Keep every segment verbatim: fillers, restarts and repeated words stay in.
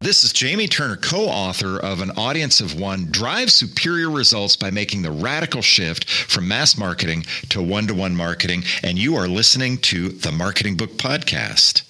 this is Jamie Turner, co-author of An Audience of One, Drive Superior Results by Making the Radical Shift from Mass Marketing to One-to-One Marketing. And you are listening to the Marketing Book Podcast.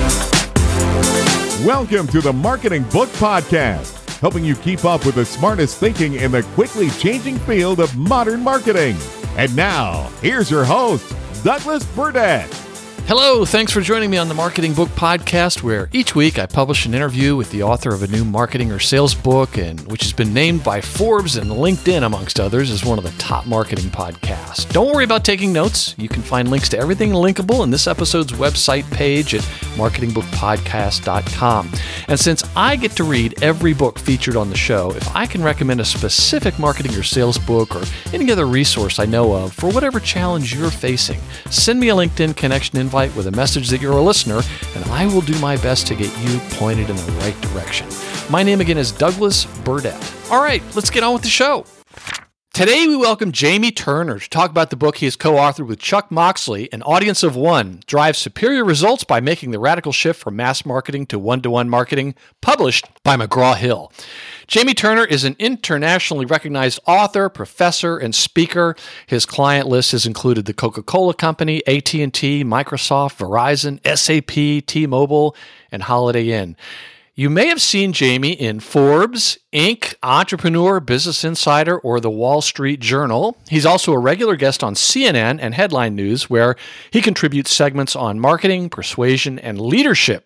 Welcome to the Marketing Book Podcast, helping you keep up with the smartest thinking in the quickly changing field of modern marketing. And now, here's your host, Douglas Burdett. Hello, thanks for joining me on the Marketing Book Podcast, where each week I publish an interview with the author of a new marketing or sales book, and which has been named by Forbes and LinkedIn, amongst others, as one of the top marketing podcasts. Don't worry about taking notes. You can find links to everything linkable in this episode's website page at marketing book podcast dot com. And since I get to read every book featured on the show, if I can recommend a specific marketing or sales book or any other resource I know of for whatever challenge you're facing, send me a LinkedIn connection invite with a message that you're a listener, and I will do my best to get you pointed in the right direction. My name again is Douglas Burdett. All right, let's get on with the show. Today we welcome Jamie Turner to talk about the book he has co-authored with Chuck Moxley, An Audience of One, Drive Superior Results by Making the Radical Shift from Mass Marketing to One-to-One Marketing, published by McGraw-Hill. Jamie Turner is an internationally recognized author, professor, and speaker. His client list has included the Coca-Cola Company, A T and T, Microsoft, Verizon, S A P, T-Mobile, and Holiday Inn. You may have seen Jamie in Forbes, Inc, Entrepreneur, Business Insider, or The Wall Street Journal. He's also a regular guest on C N N and Headline News, where he contributes segments on marketing, persuasion, and leadership.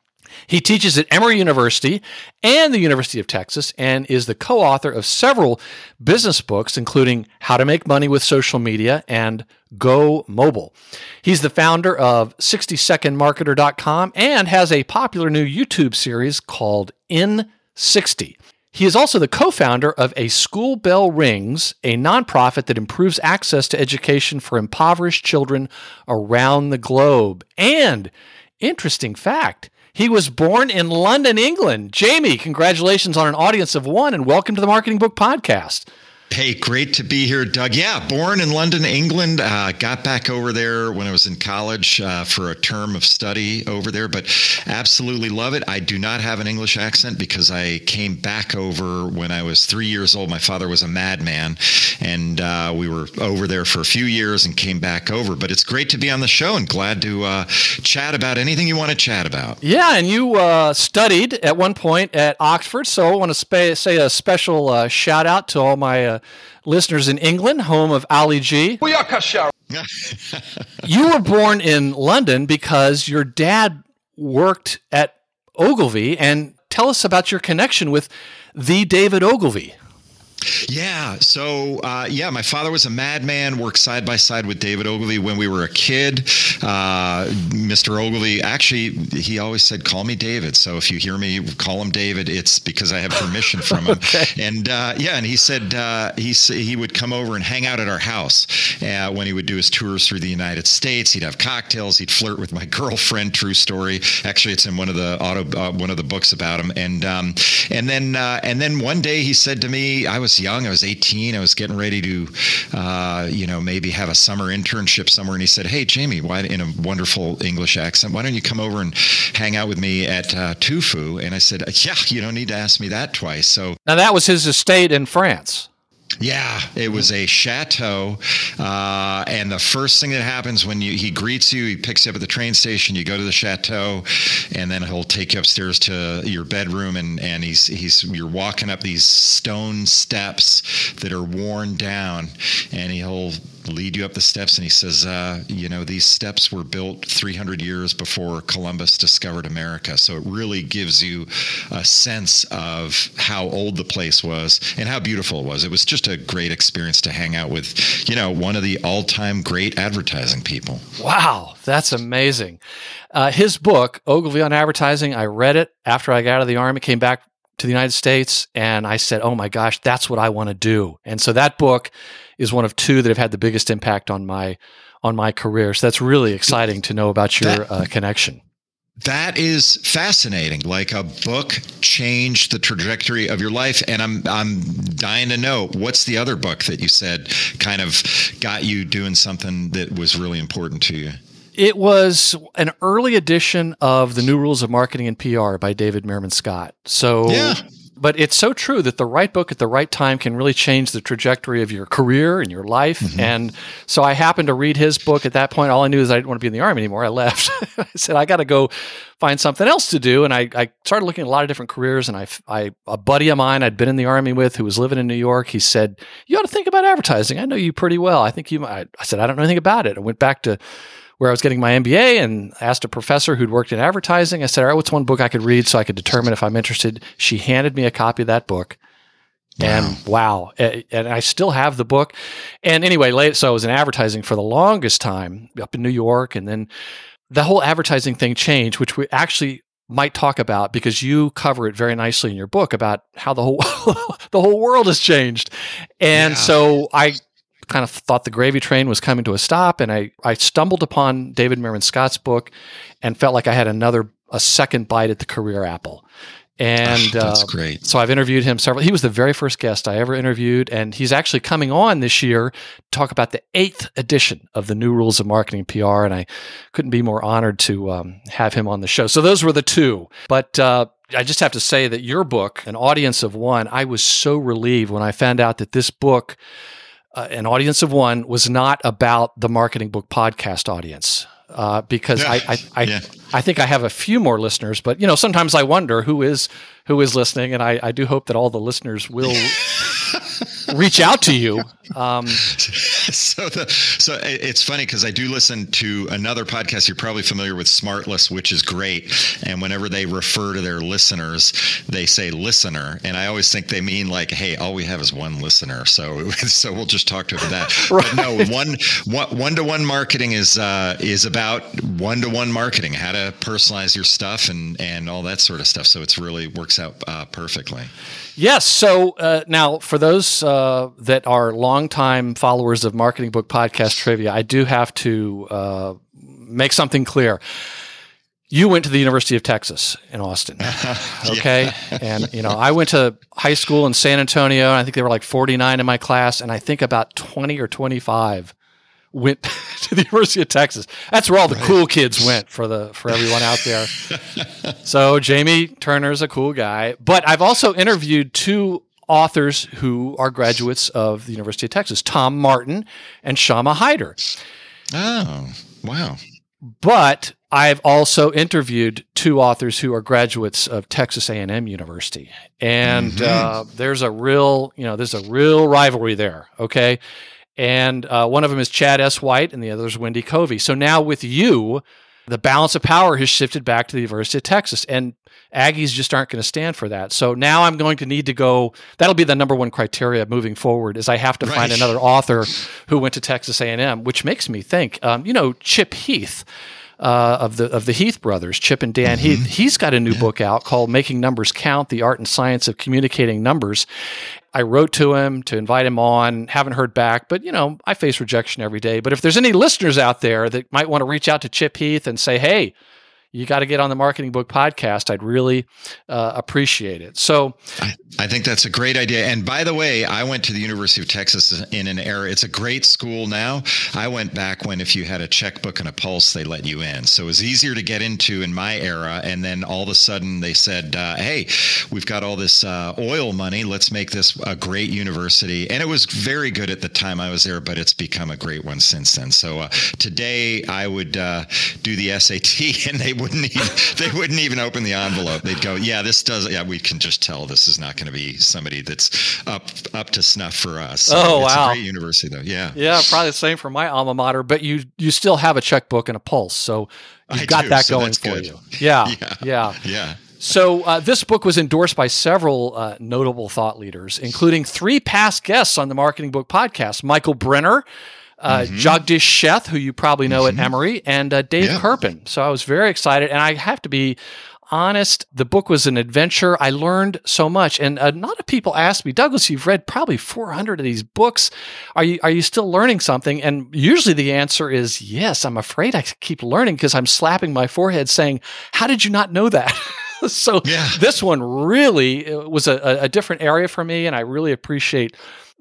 He teaches at Emory University and the University of Texas and is the co-author of several business books, including How to Make Money with Social Media and Go Mobile. He's the founder of sixty second marketer dot com and has a popular new YouTube series called In sixty. He is also the co-founder of A School Bell Rings, a nonprofit that improves access to education for impoverished children around the globe. And, interesting fact, he was born in London, England. Jamie, congratulations on An Audience of One, and welcome to the Marketing Book Podcast. Hey, great to be here, Doug. Yeah, born in London, England. Uh, got back over there when I was in college uh, for a term of study over there, but absolutely love it. I do not have an English accent because I came back over when I was three years old. My father was a madman, and uh, we were over there for a few years and came back over. But it's great to be on the show and glad to uh, chat about anything you want to chat about. Yeah, and you uh, studied at one point at Oxford, so I want to sp- say a special uh, shout out to all my uh, listeners in England, home of Ali G. You were born in London because your dad worked at Ogilvy, and tell us about your connection with the David Ogilvy. Yeah. So, uh, yeah, my father was a madman, worked side by side with David Ogilvy when we were a kid. Uh, Mister Ogilvy, actually, he always said, call me David. So if you hear me call him David, it's because I have permission from him. Okay. And uh, yeah, and he said uh, he, he would come over and hang out at our house uh, when he would do his tours through the United States. He'd have cocktails. He'd flirt with my girlfriend. True story. Actually, it's in one of the auto uh, one of the books about him. And um, and then uh, and then one day he said to me, I was young. I was eighteen. I was getting ready to, uh, you know, maybe have a summer internship somewhere. And he said, hey, Jamie, why, in a wonderful English accent, why don't you come over and hang out with me at uh, Tufu? And I said, yeah, you don't need to ask me that twice. So now that was his estate in France. Yeah, it was a chateau, uh, and the first thing that happens when you, he greets you, he picks you up at the train station, you go to the chateau, and then he'll take you upstairs to your bedroom, and, and he's he's you're walking up these stone steps that are worn down, and he'll lead you up the steps, and he says, uh, you know, these steps were built three hundred years before Columbus discovered America. So it really gives you a sense of how old the place was and how beautiful it was. It was just a great experience to hang out with, you know, one of the all-time great advertising people. Wow, that's amazing. Uh, his book, Ogilvy on Advertising, I read it after I got out of the Army, came back to the United States, and I said, oh my gosh, that's what I want to do. And so that book is one of two that have had the biggest impact on my on my career. So that's really exciting to know about your that, uh, connection. That is fascinating. Like a book changed the trajectory of your life. And I'm I'm dying to know, what's the other book that you said kind of got you doing something that was really important to you? It was an early edition of The New Rules of Marketing and P R by David Meerman Scott. So, yeah. But it's so true that the right book at the right time can really change the trajectory of your career and your life. Mm-hmm. And so I happened to read his book at that point. All I knew is I didn't want to be in the Army anymore. I left. I said, I got to go find something else to do. And I, I started looking at a lot of different careers. And I, I, a buddy of mine I'd been in the Army with who was living in New York, he said, you ought to think about advertising. I know you pretty well. I think you might. I said, I don't know anything about it. I went back to where I was getting my M B A and asked a professor who'd worked in advertising. I said, all right, what's one book I could read so I could determine if I'm interested? She handed me a copy of that book. Wow. And wow. And I still have the book. And anyway, late, so I was in advertising for the longest time up in New York. And then the whole advertising thing changed, which we actually might talk about because you cover it very nicely in your book about how the whole the whole world has changed. And yeah. so I kind of thought the gravy train was coming to a stop, and I, I stumbled upon David Meerman Scott's book and felt like I had another a second bite at the career apple. And oh, that's uh, great. So I've interviewed him several. He was the very first guest I ever interviewed, and he's actually coming on this year to talk about the eighth edition of the New Rules of Marketing and P R, and I couldn't be more honored to um, have him on the show. So those were the two. But uh, I just have to say that your book, An Audience of One, I was so relieved when I found out that this book, Uh, An Audience of One, was not about the Marketing Book Podcast audience, uh, because yeah. I I I, yeah. I think I have a few more listeners, but you know sometimes I wonder who is who is listening, and I, I do hope that all the listeners will reach out to you. Um, so the so it's funny because I do listen to another podcast you're probably familiar with, Smartless, which is great. And whenever they refer to their listeners, they say listener, and I always think they mean like, hey, all we have is one listener, so so we'll just talk to that. Right. But no, one one one to one marketing is uh, is about one to one marketing, how to personalize your stuff and and all that sort of stuff. So it's really works out uh, perfectly. Yes. So uh, now, for those uh, that are longtime followers of Marketing Book Podcast Trivia, I do have to uh, make something clear. You went to the University of Texas in Austin, okay? Yeah. And, you know, I went to high school in San Antonio, and I think there were like forty-nine in my class, and I think about twenty or twenty-five went to the University of Texas. That's where all the right. cool kids went for the for everyone out there. So Jamie Turner's a cool guy. But I've also interviewed two authors who are graduates of the University of Texas, Tom Martin and Shama Hyder. Oh, wow. But I've also interviewed two authors who are graduates of Texas A and M University. And mm-hmm. uh, there's a real, you know, there's a real rivalry there, okay? And uh, one of them is Chad S. White, and the other is Wendy Covey. So now with you, the balance of power has shifted back to the University of Texas, and Aggies just aren't going to stand for that. So now I'm going to need to go. That'll be the number one criteria moving forward, is I have to right. find another author who went to Texas A and M, which makes me think. Um, you know, Chip Heath. Uh, of the of the Heath brothers, Chip and Dan mm-hmm. Heath, he's got a new yeah. book out called Making Numbers Count, The Art and Science of Communicating Numbers. I wrote to him to invite him on, haven't heard back, but, you know, I face rejection every day. But if there's any listeners out there that might want to reach out to Chip Heath and say, hey, you got to get on the Marketing Book Podcast, I'd really uh, appreciate it. So I, I think that's a great idea. And by the way, I went to the University of Texas in an era. It's a great school now. I went back when if you had a checkbook and a pulse, they let you in. So it was easier to get into in my era. And then all of a sudden they said, uh, hey, we've got all this uh, oil money. Let's make this a great university. And it was very good at the time I was there, but it's become a great one since then. So uh, today I would uh, do the S A T and they wouldn't even, they wouldn't even open the envelope. They'd go, yeah, this does. Yeah, we can just tell this is not going to be somebody that's up up to snuff for us. So oh, it's wow. a great university, though. Yeah. Yeah, probably the same for my alma mater, but you you still have a checkbook and a pulse. So you've I got do, that so going for good. you. Yeah. Yeah. Yeah. yeah. So uh, this book was endorsed by several uh, notable thought leaders, including three past guests on the Marketing Book Podcast: Michael Brenner, Uh, mm-hmm. Jagdish Sheth, who you probably know mm-hmm. at Emory, and uh, Dave yeah. Kirpin. So I was very excited, and I have to be honest, the book was an adventure. I learned so much, and a lot of people ask me, Douglas, you've read probably four hundred of these books. Are you are you still learning something? And usually the answer is yes. I'm afraid I keep learning because I'm slapping my forehead saying, how did you not know that? So yeah. this one really was a, a different area for me, and I really appreciate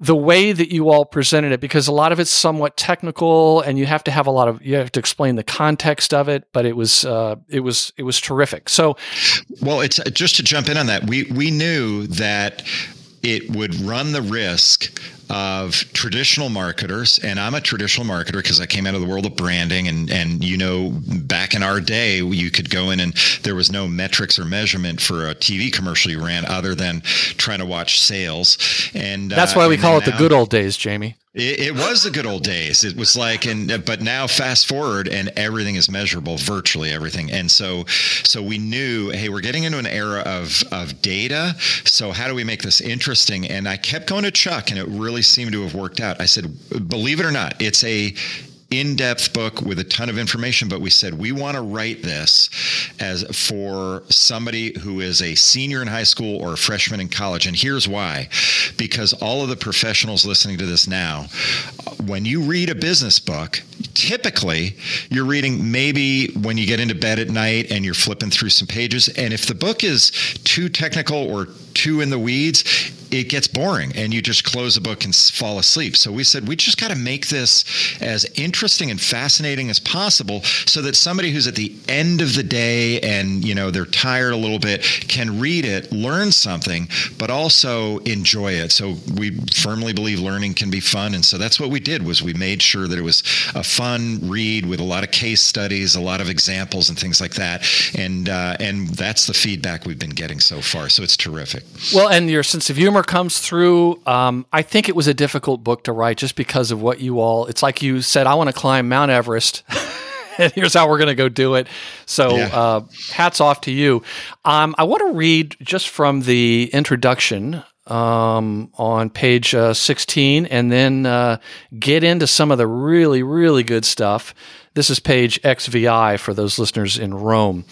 the way that you all presented it, because a lot of it's somewhat technical, and you have to have a lot of you have to explain the context of it. But it was uh, it was it was terrific. So, well, it's just to jump in on that. We we knew that it would run the risk of traditional marketers, and I'm a traditional marketer because I came out of the world of branding, and and you know, back in our day, you could go in and there was no metrics or measurement for a T V commercial you ran other than trying to watch sales, and that's why uh, we call it now, the good old days, Jamie. It, it was the good old days. It was like, and but now fast forward, and everything is measurable, virtually everything. And so, so we knew, hey, we're getting into an era of of data. So how do we make this interesting? And I kept going to Chuck, and it really seemed to have worked out. I said, believe it or not, it's a in-depth book with a ton of information, but we said we want to write this as for somebody who is a senior in high school or a freshman in college. And here's why. Because all of the professionals listening to this now, when you read a business book, typically you're reading maybe when you get into bed at night and you're flipping through some pages. And if the book is too technical or too in the weeds, it gets boring and you just close the book and fall asleep. So we said, we just got to make this as interesting and fascinating as possible so that somebody who's at the end of the day and, you know, they're tired a little bit can read it, learn something, but also enjoy it. So we firmly believe learning can be fun. And so that's what we did, was we made sure that it was a fun read with a lot of case studies, a lot of examples and things like that. And, uh, and that's the feedback we've been getting so far. So it's terrific. Well, and your sense of humor comes through. Um, I think it was a difficult book to write just because of what you all, it's like you said, I want to climb Mount Everest. And here's how we're going to go do it. So yeah. uh, hats off to you. Um, I want to read just from the introduction um, on page uh, sixteen, and then uh, get into some of the really, really good stuff. This is page X V I for those listeners in Rome.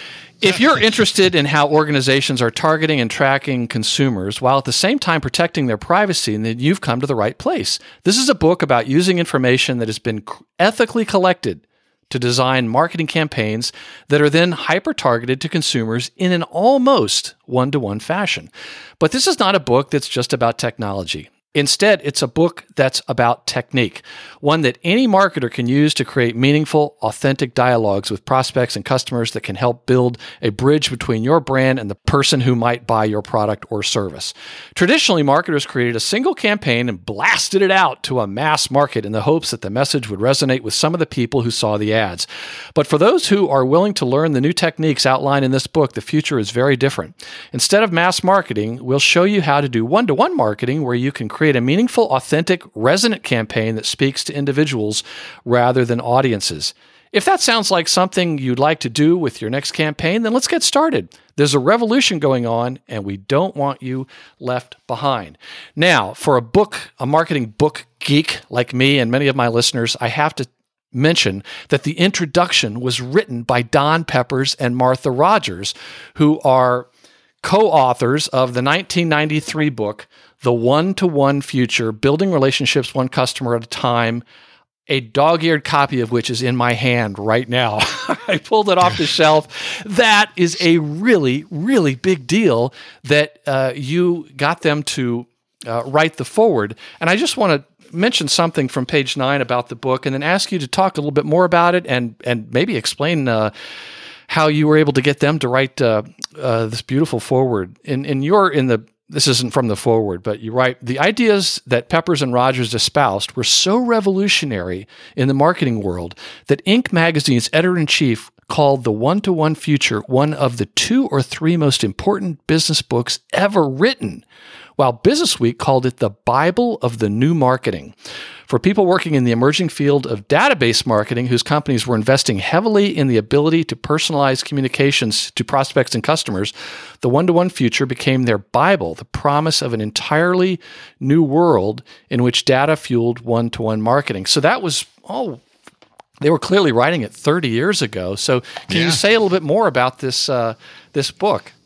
If you're interested in how organizations are targeting and tracking consumers while at the same time protecting their privacy, then you've come to the right place. This is a book about using information that has been ethically collected to design marketing campaigns that are then hyper-targeted to consumers in an almost one-to-one fashion. But this is not a book that's just about technology. Instead, it's a book that's about technique, one that any marketer can use to create meaningful, authentic dialogues with prospects and customers that can help build a bridge between your brand and the person who might buy your product or service. Traditionally, marketers created a single campaign and blasted it out to a mass market in the hopes that the message would resonate with some of the people who saw the ads. But for those who are willing to learn the new techniques outlined in this book, the future is very different. Instead of mass marketing, we'll show you how to do one-to-one marketing where you can create Create a meaningful, authentic, resonant campaign that speaks to individuals rather than audiences. If that sounds like something you'd like to do with your next campaign, then let's get started. There's a revolution going on, and we don't want you left behind. Now, for a book, a marketing book geek like me and many of my listeners, I have to mention that the introduction was written by Don Peppers and Martha Rogers, who are co-authors of the nineteen ninety-three book, The One-to-One Future, Building Relationships One Customer at a Time, a dog-eared copy of which is in my hand right now. I pulled it off the shelf. That is a really, really big deal that uh, you got them to uh, write the foreword. And I just want to mention something from page nine about the book and then ask you to talk a little bit more about it and, and maybe explain uh, how you were able to get them to write uh, uh, this beautiful foreword. In, in your, in the, this isn't from the foreword, but you write, the ideas that Peppers and Rogers espoused were so revolutionary in the marketing world that Inc magazine's editor-in-chief called The One-to-One Future one of the two or three most important business books ever written, while Businessweek called it the Bible of the New Marketing. For people working in the emerging field of database marketing, whose companies were investing heavily in the ability to personalize communications to prospects and customers, the One-to-One Future became their Bible, the promise of an entirely new world in which data fueled one-to-one marketing. So that was, oh, they were clearly writing it thirty years ago. So can yeah. you say a little bit more about this uh, this book?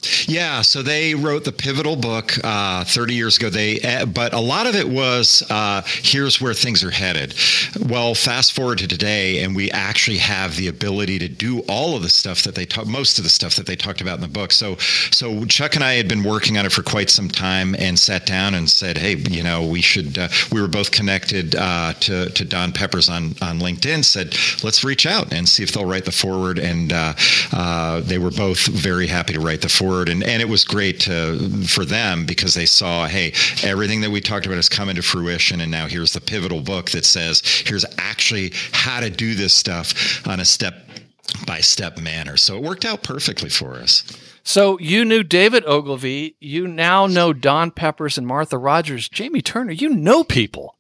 Yeah, so they wrote the pivotal book uh, thirty years ago. They, uh, but a lot of it was uh, here's where things are headed. Well, fast forward to today, and we actually have the ability to do all of the stuff that they talk, most of the stuff that they talked about in the book. So, so Chuck and I had been working on it for quite some time, and sat down and said, hey, you know, we should. Uh, we were both connected uh, to to Don Peppers on on LinkedIn. Said, let's reach out and see if they'll write the foreword, and uh, uh, they were both very happy to write the foreword. And, and it was great to, for them because they saw, hey, everything that we talked about has come into fruition. And now here's the pivotal book that says, here's actually how to do this stuff on a step-by-step manner. So it worked out perfectly for us. So you knew David Ogilvy. You now know Don Peppers and Martha Rogers. Jamie Turner, you know people.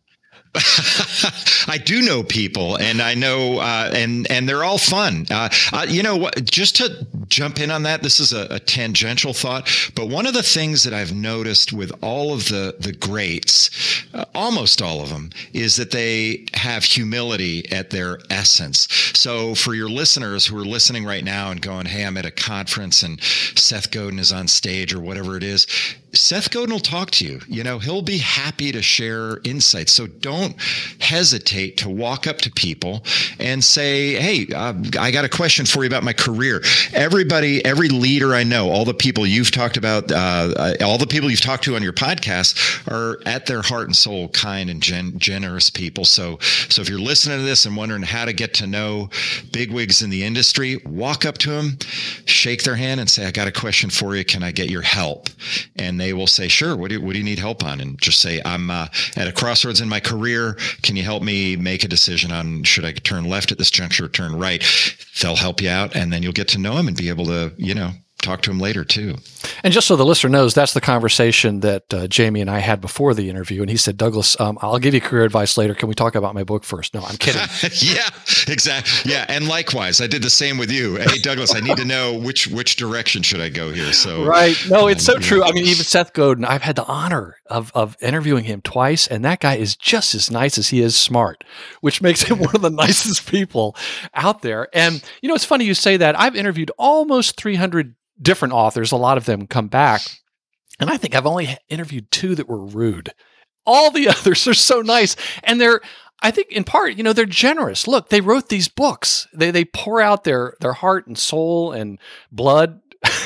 I do know people, and I know, uh, and and they're all fun. Uh, uh, you know what? Just to jump in on that, this is a, a tangential thought, but one of the things that I've noticed with all of the the greats, uh, almost all of them, is that they have humility at their essence. So for your listeners who are listening right now and going, "Hey, I'm at a conference and Seth Godin is on stage," or whatever it is, Seth Godin will talk to you. You know, he'll be happy to share insights. So don't hesitate to walk up to people and say, hey, uh, I got a question for you about my career. Everybody, every leader I know, all the people you've talked about, uh, all the people you've talked to on your podcast are at their heart and soul kind and gen- generous people. So, so if you're listening to this and wondering how to get to know bigwigs in the industry, walk up to them, shake their hand and say, I got a question for you. Can I get your help? And they will say, sure. What do you, what do you need help on? And just say, I'm uh, at a crossroads in my career. Can you help me make a decision on should I turn left at this juncture or turn right? They'll help you out, and then you'll get to know them and be able to, you know, talk to him later too. And just so the listener knows, that's the conversation that uh, Jamie and I had before the interview. And he said, Douglas, um, I'll give you career advice later. Can we talk about my book first? No, I'm kidding. Yeah, exactly. Yeah. And likewise, I did the same with you. Hey, Douglas, I need to know which, which direction should I go here? So, right. No, it's um, so true. Yeah. I mean, even Seth Godin, I've had the honor of, of interviewing him twice, and that guy is just as nice as he is smart, which makes him one of the nicest people out there. And, you know, it's funny you say that. I've interviewed almost three hundred different authors. A lot of them come back. And I think I've only interviewed two that were rude. All the others are so nice. And they're, I think in part, you know, they're generous. Look, they wrote these books. They they pour out their their heart and soul and blood.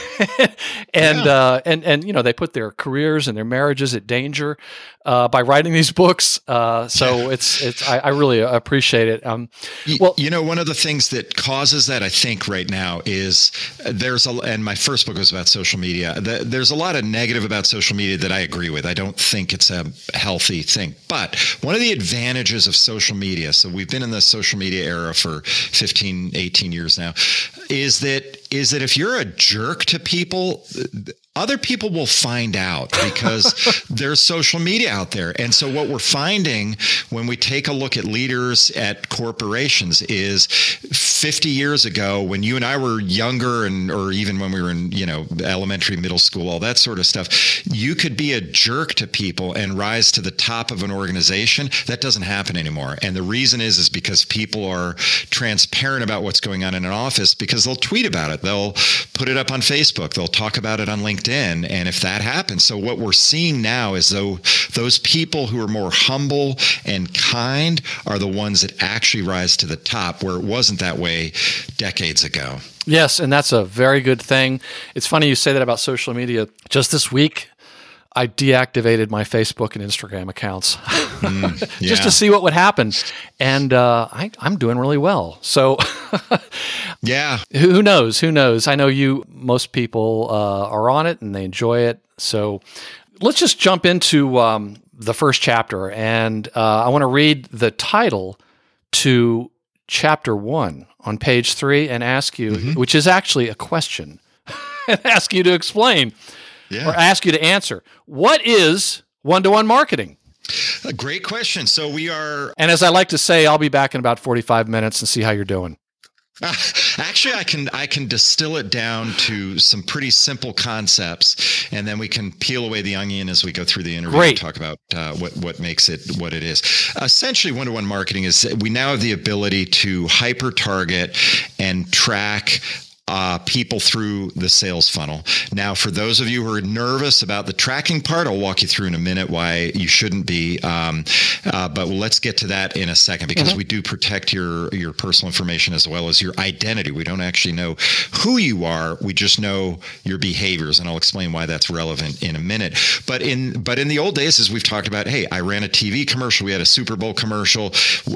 and yeah. uh, and and you know, they put their careers and their marriages at danger uh, by writing these books. Uh, so it's it's I, I really appreciate it. Um, well, you know, one of the things that causes that, I think, right now is there's a and my first book was about social media. The, there's a lot of negative about social media that I agree with. I don't think it's a healthy thing. But one of the advantages of social media, so we've been in the social media era for fifteen, eighteen years now, is that is that if you're a jerk to people, other people will find out because there's social media out there. And so what we're finding when we take a look at leaders at corporations is fifty years ago, when you and I were younger, and or even when we were in, you know, elementary, middle school, all that sort of stuff, you could be a jerk to people and rise to the top of an organization. That doesn't happen anymore. And the reason is, is because people are transparent about what's going on in an office because they'll tweet about it. They'll put it up on Facebook. They'll talk about it on LinkedIn. And if that happens, so what we're seeing now is though those people who are more humble and kind are the ones that actually rise to the top, where it wasn't that way decades ago. Yes, and that's a very good thing. It's funny you say that about social media. Just this week, I deactivated my Facebook and Instagram accounts mm, yeah. just to see what would happen. And uh, I, I'm doing really well. So yeah, who, who knows? Who knows? I know you, most people uh, are on it and they enjoy it. So let's just jump into um, the first chapter. And uh, I want to read the title to chapter one on page three and ask you, mm-hmm. which is actually a question, and ask you to explain. Yeah. Or ask you to answer. What is one-to-one marketing? A great question. So we are... And as I like to say, I'll be back in about forty-five minutes and see how you're doing. Uh, actually, I can I can distill it down to some pretty simple concepts, and then we can peel away the onion as we go through the interview Great. and talk about uh, what, what makes it what it is. Essentially, one-to-one marketing is we now have the ability to hyper-target and track Uh, people through the sales funnel. Now, for those of you who are nervous about the tracking part, I'll walk you through in a minute why you shouldn't be. Um, uh, but let's get to that in a second, because mm-hmm. we do protect your your personal information as well as your identity. We don't actually know who you are. We just know your behaviors, and I'll explain why that's relevant in a minute. But in but in the old days, as we've talked about, hey, I ran a T V commercial. We had a Super Bowl commercial.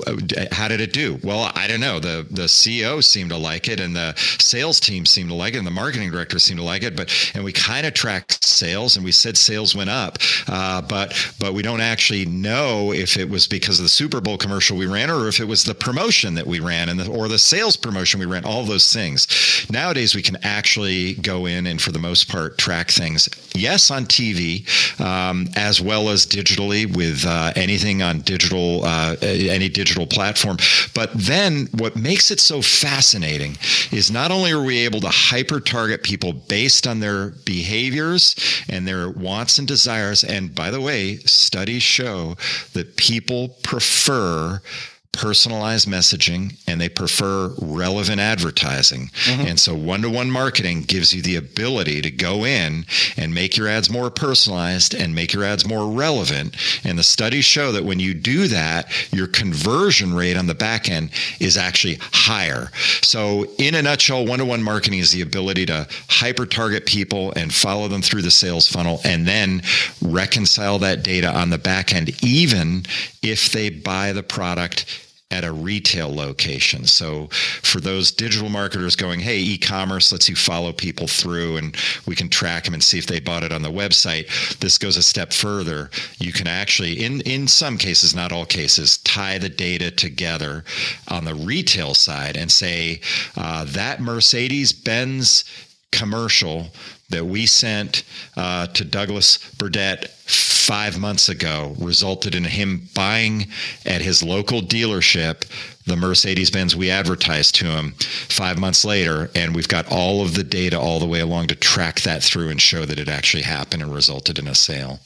How did it do? Well, I don't know. The the C E O seemed to like it, and the sales team seemed to like it, and the marketing director seemed to like it, but and we kind of tracked sales, and we said sales went up, uh, but but we don't actually know if it was because of the Super Bowl commercial we ran, or if it was the promotion that we ran, and the, or the sales promotion we ran. All those things. Nowadays, we can actually go in and, for the most part, track things. Yes, on T V, um, as well as digitally with uh, anything on digital, uh, any digital platform. But then, what makes it so fascinating is not only are we able to hyper target people based on their behaviors and their wants and desires. And by the way, studies show that people prefer personalized messaging, and they prefer relevant advertising. Mm-hmm. And so one-to-one marketing gives you the ability to go in and make your ads more personalized and make your ads more relevant. And the studies show that when you do that, your conversion rate on the back end is actually higher. So in a nutshell, one-to-one marketing is the ability to hyper-target people and follow them through the sales funnel, and then reconcile that data on the back end, even if they buy the product at a retail location. So for those digital marketers going, hey, e-commerce lets you follow people through and we can track them and see if they bought it on the website. This goes a step further. You can actually, in, in some cases, not all cases, tie the data together on the retail side and say uh, that Mercedes-Benz commercial that we sent uh, to Douglas Burdett five months ago resulted in him buying at his local dealership the Mercedes-Benz we advertised to him five months later. And we've got all of the data all the way along to track that through and show that it actually happened and resulted in a sale.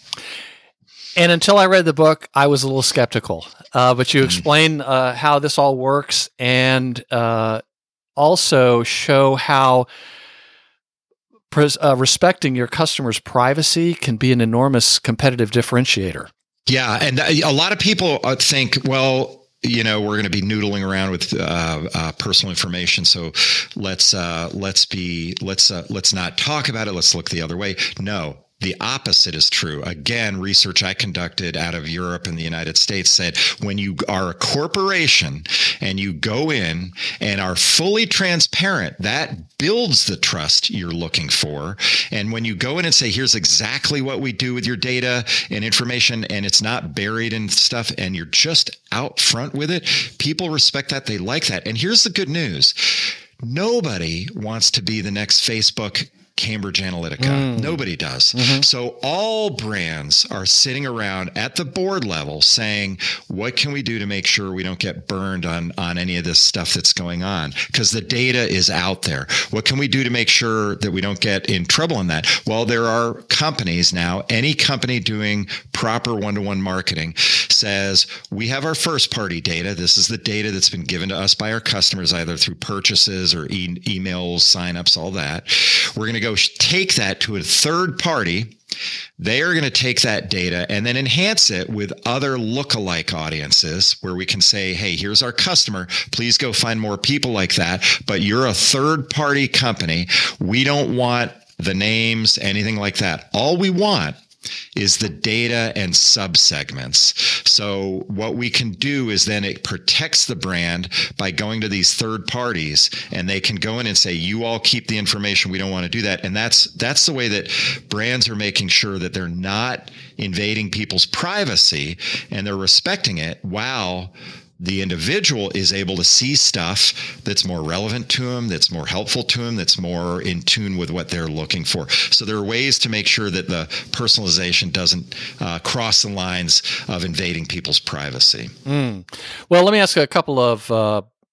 And until I read the book, I was a little skeptical. Uh, but you mm-hmm. explain uh, how this all works, and uh, also show how Uh, respecting your customer's privacy can be an enormous competitive differentiator. Yeah, and a lot of people think, well, you know, we're going to be noodling around with uh, uh, personal information, so let's uh, let's be let's uh, let's not talk about it. Let's look the other way. No. The opposite is true. Again, research I conducted out of Europe and the United States said when you are a corporation and you go in and are fully transparent, that builds the trust you're looking for. And when you go in and say, here's exactly what we do with your data and information, and it's not buried in stuff, and you're just out front with it, people respect that. They like that. And here's the good news. Nobody wants to be the next Facebook Cambridge Analytica. Mm. Nobody does. Mm-hmm. So all brands are sitting around at the board level saying, what can we do to make sure we don't get burned on, on any of this stuff that's going on? Because the data is out there. What can we do to make sure that we don't get in trouble in that? Well, there are companies now, any company doing proper one-to-one marketing says, we have our first party data. This is the data that's been given to us by our customers, either through purchases or e- emails, signups, all that. We're going to go take that to a third party. They are going to take that data and then enhance it with other lookalike audiences where we can say, hey, here's our customer. Please go find more people like that. But you're a third party company. We don't want the names, anything like that. All we want is the data and subsegments. So what we can do is then it protects the brand by going to these third parties, and they can go in and say, you all keep the information. We don't want to do that. And that's that's the way that brands are making sure that they're not invading people's privacy and they're respecting it while the individual is able to see stuff that's more relevant to them, that's more helpful to them, that's more in tune with what they're looking for. So there are ways to make sure that the personalization doesn't uh, cross the lines of invading people's privacy. Mm. Well, let me ask a couple of uh,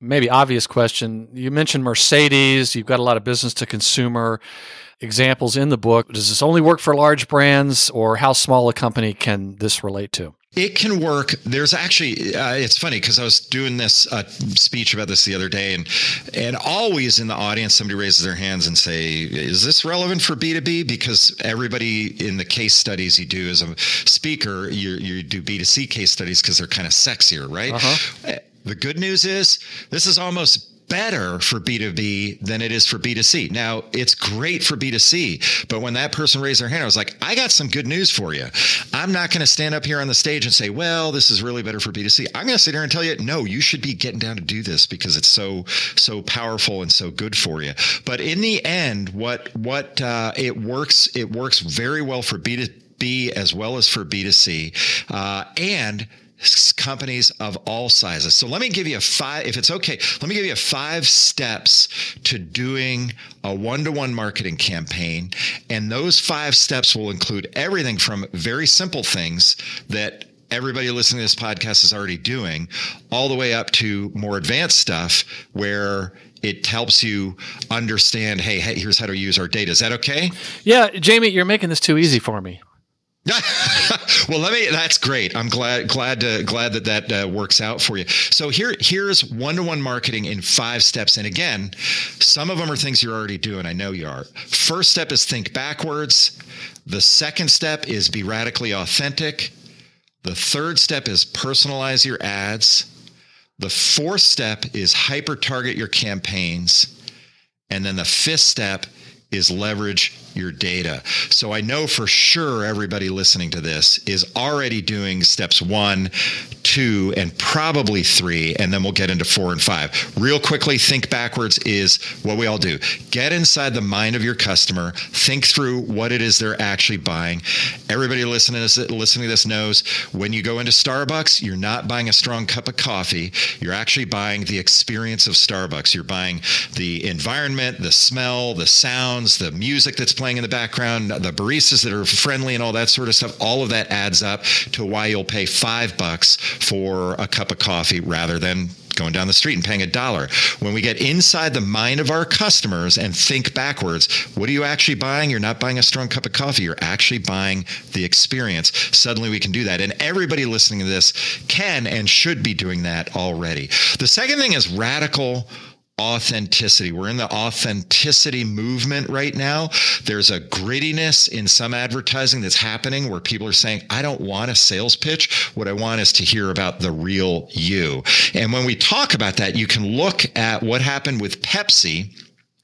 maybe obvious question. You mentioned Mercedes. You've got a lot of business to consumer examples in the book. Does this only work for large brands, or how small a company can this relate to? It can work. There's actually, uh, it's funny because I was doing this uh, speech about this the other day, and and always in the audience, somebody raises their hands and say, is this relevant for B two B? Because everybody in the case studies you do as a speaker, you, you do B two C case studies because they're kind of sexier, right? Uh-huh. The good news is this is almost better for B two B than it is for B two C. Now, it's great for B two C, but when that person raised their hand, I was like, I got some good news for you. I'm not going to stand up here on the stage and say, well, this is really better for B two C. I'm going to sit here and tell you, no, you should be getting down to do this because it's so, so powerful and so good for you. But in the end, what, what, uh, it works, it works very well for B two B as well as for B two C. Uh, and companies of all sizes. So let me give you a five, if it's okay, let me give you five steps to doing a one-to-one marketing campaign. And those five steps will include everything from very simple things that everybody listening to this podcast is already doing, all the way up to more advanced stuff where it helps you understand, hey, hey, here's how to use our data. Is that okay? Yeah, Jamie, you're making this too easy for me. Well, let me. That's great. I'm glad, glad to, glad that that uh, works out for you. So here, here's one-to-one marketing in five steps. And again, some of them are things you're already doing. I know you are. First step is think backwards. The second step is be radically authentic. The third step is personalize your ads. The fourth step is hyper target your campaigns. And then the fifth step is leverage your data. So I know for sure everybody listening to this is already doing steps one, two, and probably three, and then we'll get into four and five. Real quickly, think backwards is what we all do. Get inside the mind of your customer, think through what it is they're actually buying. Everybody listening to this, listening to this knows when you go into Starbucks, you're not buying a strong cup of coffee. You're actually buying the experience of Starbucks. You're buying the environment, the smell, the sounds, the music that's playing in the background, the baristas that are friendly and all that sort of stuff. All of that adds up to why you'll pay five bucks for a cup of coffee rather than going down the street and paying a dollar. When we get inside the mind of our customers and think backwards, what are you actually buying? You're not buying a strong cup of coffee. You're actually buying the experience. Suddenly we can do that. And everybody listening to this can and should be doing that already. The second thing is radical authenticity. We're in the authenticity movement right now. There's a grittiness in some advertising that's happening where people are saying, I don't want a sales pitch. What I want is to hear about the real you. And when we talk about that, you can look at what happened with Pepsi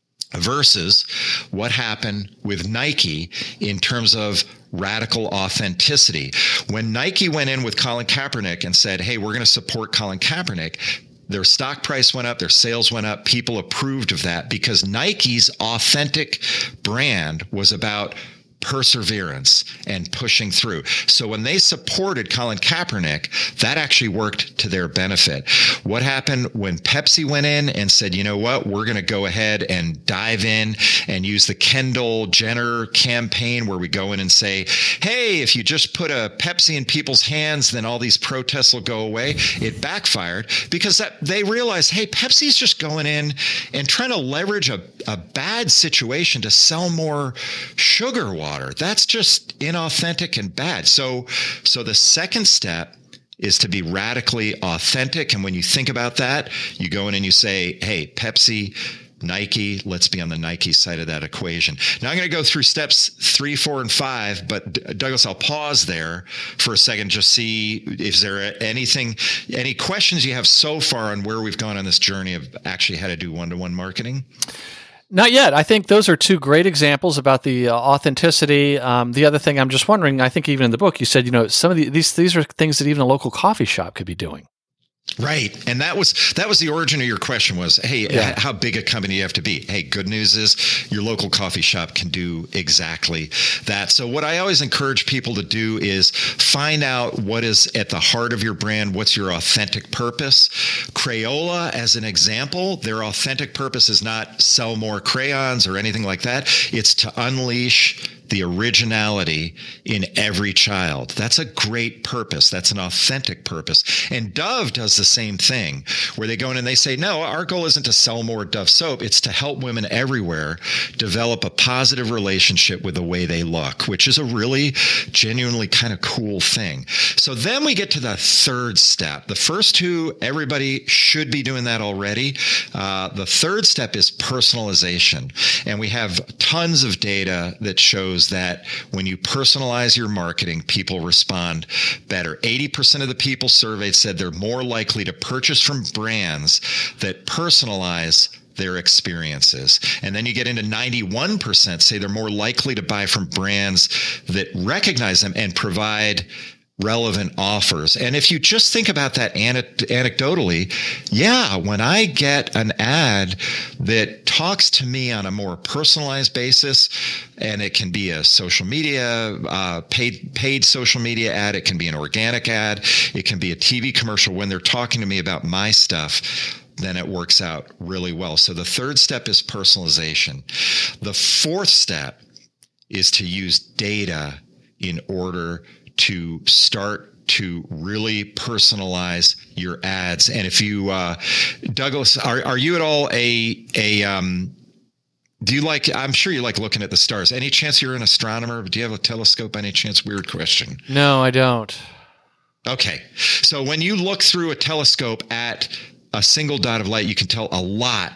versus what happened with Nike in terms of radical authenticity. When Nike went in with Colin Kaepernick and said, hey, we're going to support Colin Kaepernick, their stock price went up, their sales went up. People approved of that because Nike's authentic brand was about perseverance and pushing through. So when they supported Colin Kaepernick, that actually worked to their benefit. What happened when Pepsi went in and said, you know what, we're going to go ahead and dive in and use the Kendall Jenner campaign where we go in and say, hey, if you just put a Pepsi in people's hands, then all these protests will go away. It backfired because that, they realized, hey, Pepsi's just going in and trying to leverage a, a bad situation to sell more sugar water. That's just inauthentic and bad. So, so the second step is to be radically authentic. And when you think about that, you go in and you say, hey, Pepsi, Nike, let's be on the Nike side of that equation. Now I'm going to go through steps three, four, and five, but Douglas, I'll pause there for a second, just see if there anything, any questions you have so far on where we've gone on this journey of actually how to do one-to-one marketing. Not yet. I think those are two great examples about the uh, authenticity. Um, the other thing I'm just wondering, I think even in the book, you said, you know, some of the, these these are things that even a local coffee shop could be doing. Right. And that was that was the origin of your question was, hey, Yeah. how big a company do you have to be? Hey, good news is your local coffee shop can do exactly that. So what I always encourage people to do is find out what is at the heart of your brand. What's your authentic purpose? Crayola, as an example, their authentic purpose is not sell more crayons or anything like that. It's to unleash the originality in every child. That's a great purpose. That's an authentic purpose. And Dove does the same thing, where they go in and they say, no, our goal isn't to sell more Dove soap. It's to help women everywhere develop a positive relationship with the way they look, which is a really genuinely kind of cool thing. So then we get to the third step. The first two, everybody should be doing that already. Uh, the third step is personalization. And we have tons of data that shows that when you personalize your marketing, people respond better. eighty percent of the people surveyed said they're more likely to purchase from brands that personalize their experiences. And then you get into ninety-one percent say they're more likely to buy from brands that recognize them and provide relevant offers. And if you just think about that anecdotally, yeah, when I get an ad that talks to me on a more personalized basis, and it can be a social media, uh, paid paid social media ad, it can be an organic ad, it can be a T V commercial, when they're talking to me about my stuff, then it works out really well. So the third step is personalization. The fourth step is to use data in order to start to really personalize your ads. And if you, uh, Douglas, are, are you at all a, a, um, do you like, I'm sure you like looking at the stars. Any chance you're an astronomer? Do you have a telescope? Any chance? Weird question. No, I don't. Okay. So when you look through a telescope at a single dot of light, you can tell a lot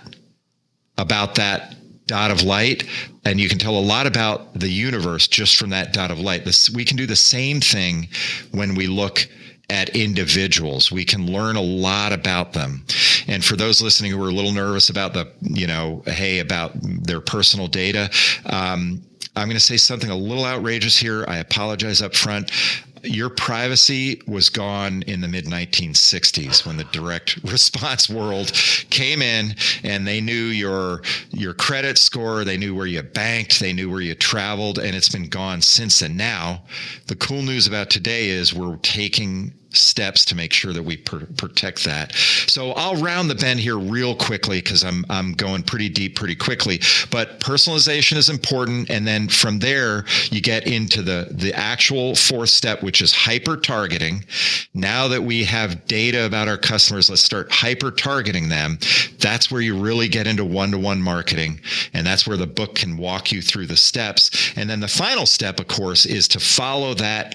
about that dot of light, and you can tell a lot about the universe just from that dot of light. This, we can do the same thing when we look at individuals. We can learn a lot about them. And for those listening who are a little nervous about the, you know, hey, about their personal data, um, I'm going to say something a little outrageous here. I apologize up front. Your privacy was gone in the mid nineteen sixties when the direct response world came in and they knew your your credit score, they knew where you banked, they knew where you traveled, and it's been gone since then. Now, the cool news about today is we're taking steps to make sure that we pr- protect that. So I'll round the bend here real quickly because I'm I'm going pretty deep pretty quickly. But personalization is important, and then from there you get into the the actual fourth step, which is hyper targeting. Now that we have data about our customers, let's start hyper targeting them. That's where you really get into one-to-one marketing, and that's where the book can walk you through the steps. And then the final step, of course, is to follow that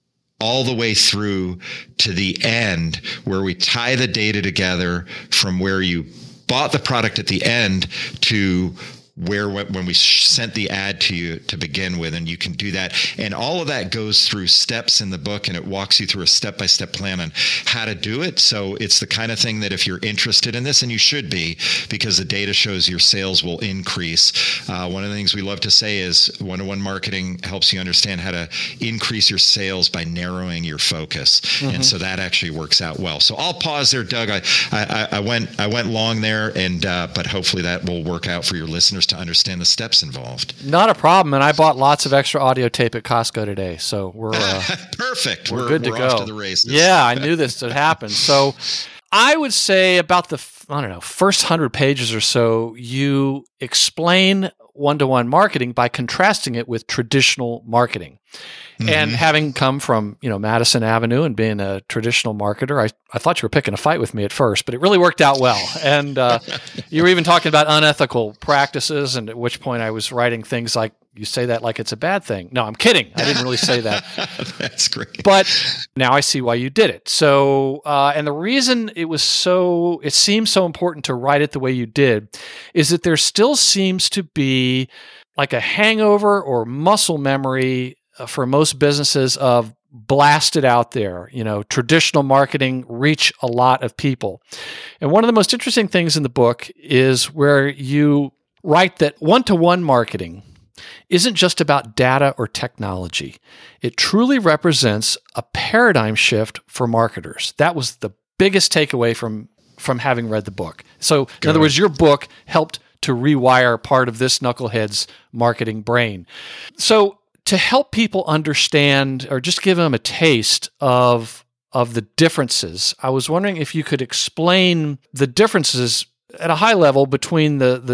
all the way through to the end, where we tie the data together from where you bought the product at the end to where when we sent the ad to you to begin with. And you can do that. And all of that goes through steps in the book, and it walks you through a step-by-step plan on how to do it. So it's the kind of thing that if you're interested in this, and you should be, because the data shows your sales will increase. Uh, one of the things we love to say is one-to-one marketing helps you understand how to increase your sales by narrowing your focus. Mm-hmm. And so that actually works out well. So I'll pause there, Doug. I, I, I went, I went long there, and, uh, but hopefully that will work out for your listeners to understand the steps involved. Not a problem. And I bought lots of extra audio tape at Costco today. So we're uh, perfect. We're, we're good to we're go. Off to the races. Yeah, I knew this would happen. So I would say about the, I don't know, first hundred pages or so, you explain one-to-one marketing by contrasting it with traditional marketing. Mm-hmm. And having come from, you know, Madison Avenue and being a traditional marketer, I, I thought you were picking a fight with me at first, but it really worked out well. And uh, you were even talking about unethical practices, and at which point I was writing things like, you say that like it's a bad thing. No, I'm kidding. I didn't really say that. That's great. But now I see why you did it. So, uh, and the reason it was so, it seems so important to write it the way you did is that there still seems to be like a hangover or muscle memory uh, for most businesses of blast it out there. You know, traditional marketing reach a lot of people. And one of the most interesting things in the book is where you write that one-to-one marketing isn't just about data or technology. It truly represents a paradigm shift for marketers. That was the biggest takeaway from, from having read the book. So, in other words, your book helped to rewire part of this knucklehead's marketing brain. So, to help people understand or just give them a taste of, of the differences, I was wondering if you could explain the differences at a high level between the, the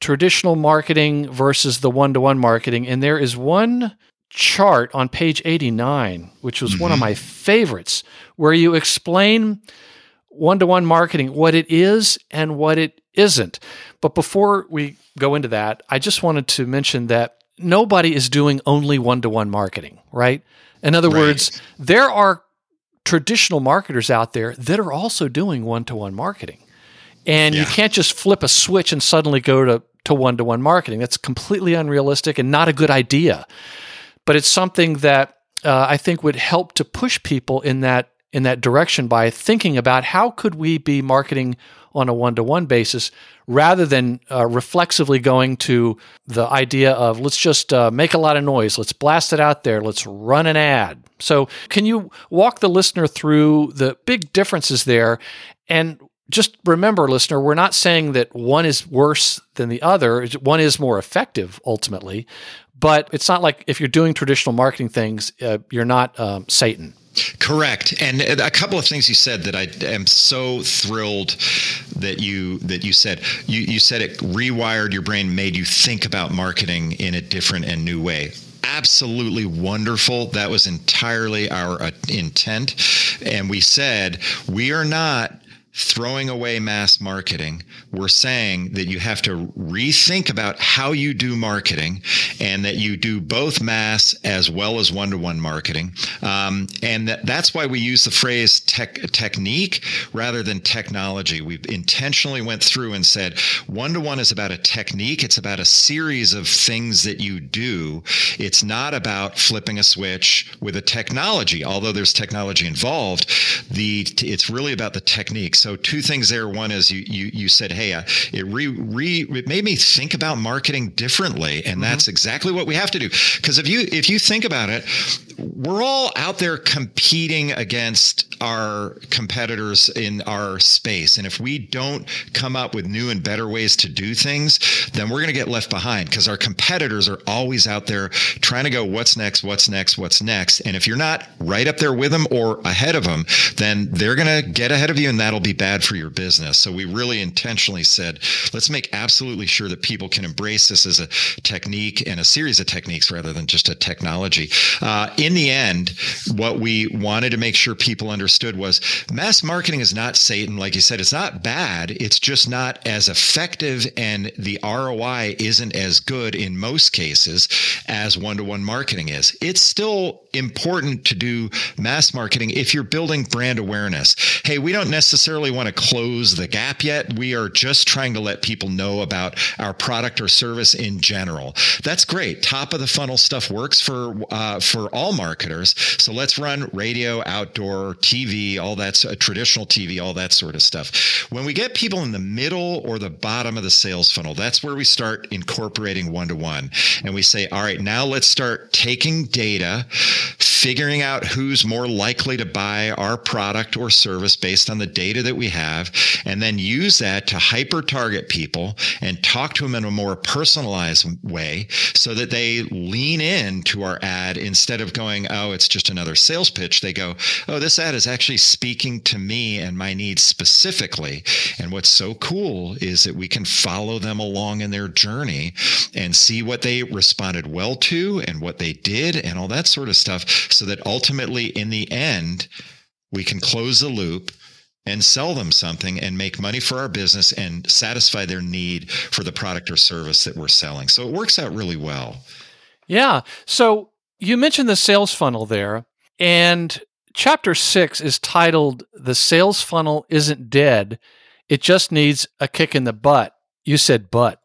traditional marketing versus the one-to-one marketing. And there is one chart on page eighty-nine, which was mm-hmm. one of my favorites, where you explain one-to-one marketing, what it is and what it isn't. But before we go into that, I just wanted to mention that nobody is doing only one-to-one marketing, right? In other right. words, there are traditional marketers out there that are also doing one-to-one marketing. And yeah. you can't just flip a switch and suddenly go to, to one-to-one marketing. That's completely unrealistic and not a good idea. But it's something that uh, I think would help to push people in that in that direction by thinking about how could we be marketing on a one-to-one basis rather than uh, reflexively going to the idea of let's just uh, make a lot of noise, let's blast it out there, let's run an ad. So can you walk the listener through the big differences there? And just remember, listener, we're not saying that one is worse than the other. One is more effective ultimately, but it's not like if you're doing traditional marketing things, uh, you're not um, Satan. Correct. And a couple of things you said that I am so thrilled that you that you said. You, you said it rewired your brain, made you think about marketing in a different and new way. Absolutely wonderful. That was entirely our uh, intent. And we said, we are not throwing away mass marketing. We're saying that you have to rethink about how you do marketing and that you do both mass as well as one-to-one marketing. Um, and that, that's why we use the phrase tech, technique rather than technology. We intentionally went through and said one-to-one is about a technique. It's about a series of things that you do. It's not about flipping a switch with a technology, although there's technology involved. The it's really about the technique. So two things there. One is you you you said, hey, uh, it re, re it made me think about marketing differently, and mm-hmm. that's exactly what we have to do. Because if you if you think about it, we're all out there competing against our competitors in our space, and if we don't come up with new and better ways to do things, then we're going to get left behind because our competitors are always out there trying to go, what's next, what's next, what's next. And if you're not right up there with them or ahead of them, then they're going to get ahead of you, and that'll be bad for your business. So we really intentionally said, let's make absolutely sure that people can embrace this as a technique and a series of techniques rather than just a technology. Uh, in the end, what we wanted to make sure people understood was mass marketing is not Satan. Like you said, it's not bad. It's just not as effective, and the R O I isn't as good in most cases as one-to-one marketing is. It's still important to do mass marketing if you're building brand awareness. Hey, we don't necessarily want to close the gap yet. We are just trying to let people know about our product or service in general. That's great. Top of the funnel stuff works for uh, for all marketers. So let's run radio, outdoor, T V, all that's uh, traditional T V, all that sort of stuff. When we get people in the middle or the bottom of the sales funnel, that's where we start incorporating one-to-one. And we say, all right, now let's start taking data, figuring out who's more likely to buy our product or service based on the data that we have, and then use that to hyper target people and talk to them in a more personalized way so that they lean in to our ad instead of going, oh, it's just another sales pitch. They go, oh, this ad is actually speaking to me and my needs specifically. And what's so cool is that we can follow them along in their journey and see what they responded well to and what they did and all that sort of stuff, so that ultimately in the end, we can close the loop and sell them something and make money for our business and satisfy their need for the product or service that we're selling. So it works out really well. Yeah. So you mentioned the sales funnel there, and chapter six is titled "The Sales Funnel Isn't Dead. It Just Needs a Kick in the Butt." You said butt.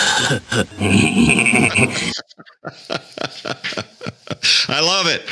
I love it.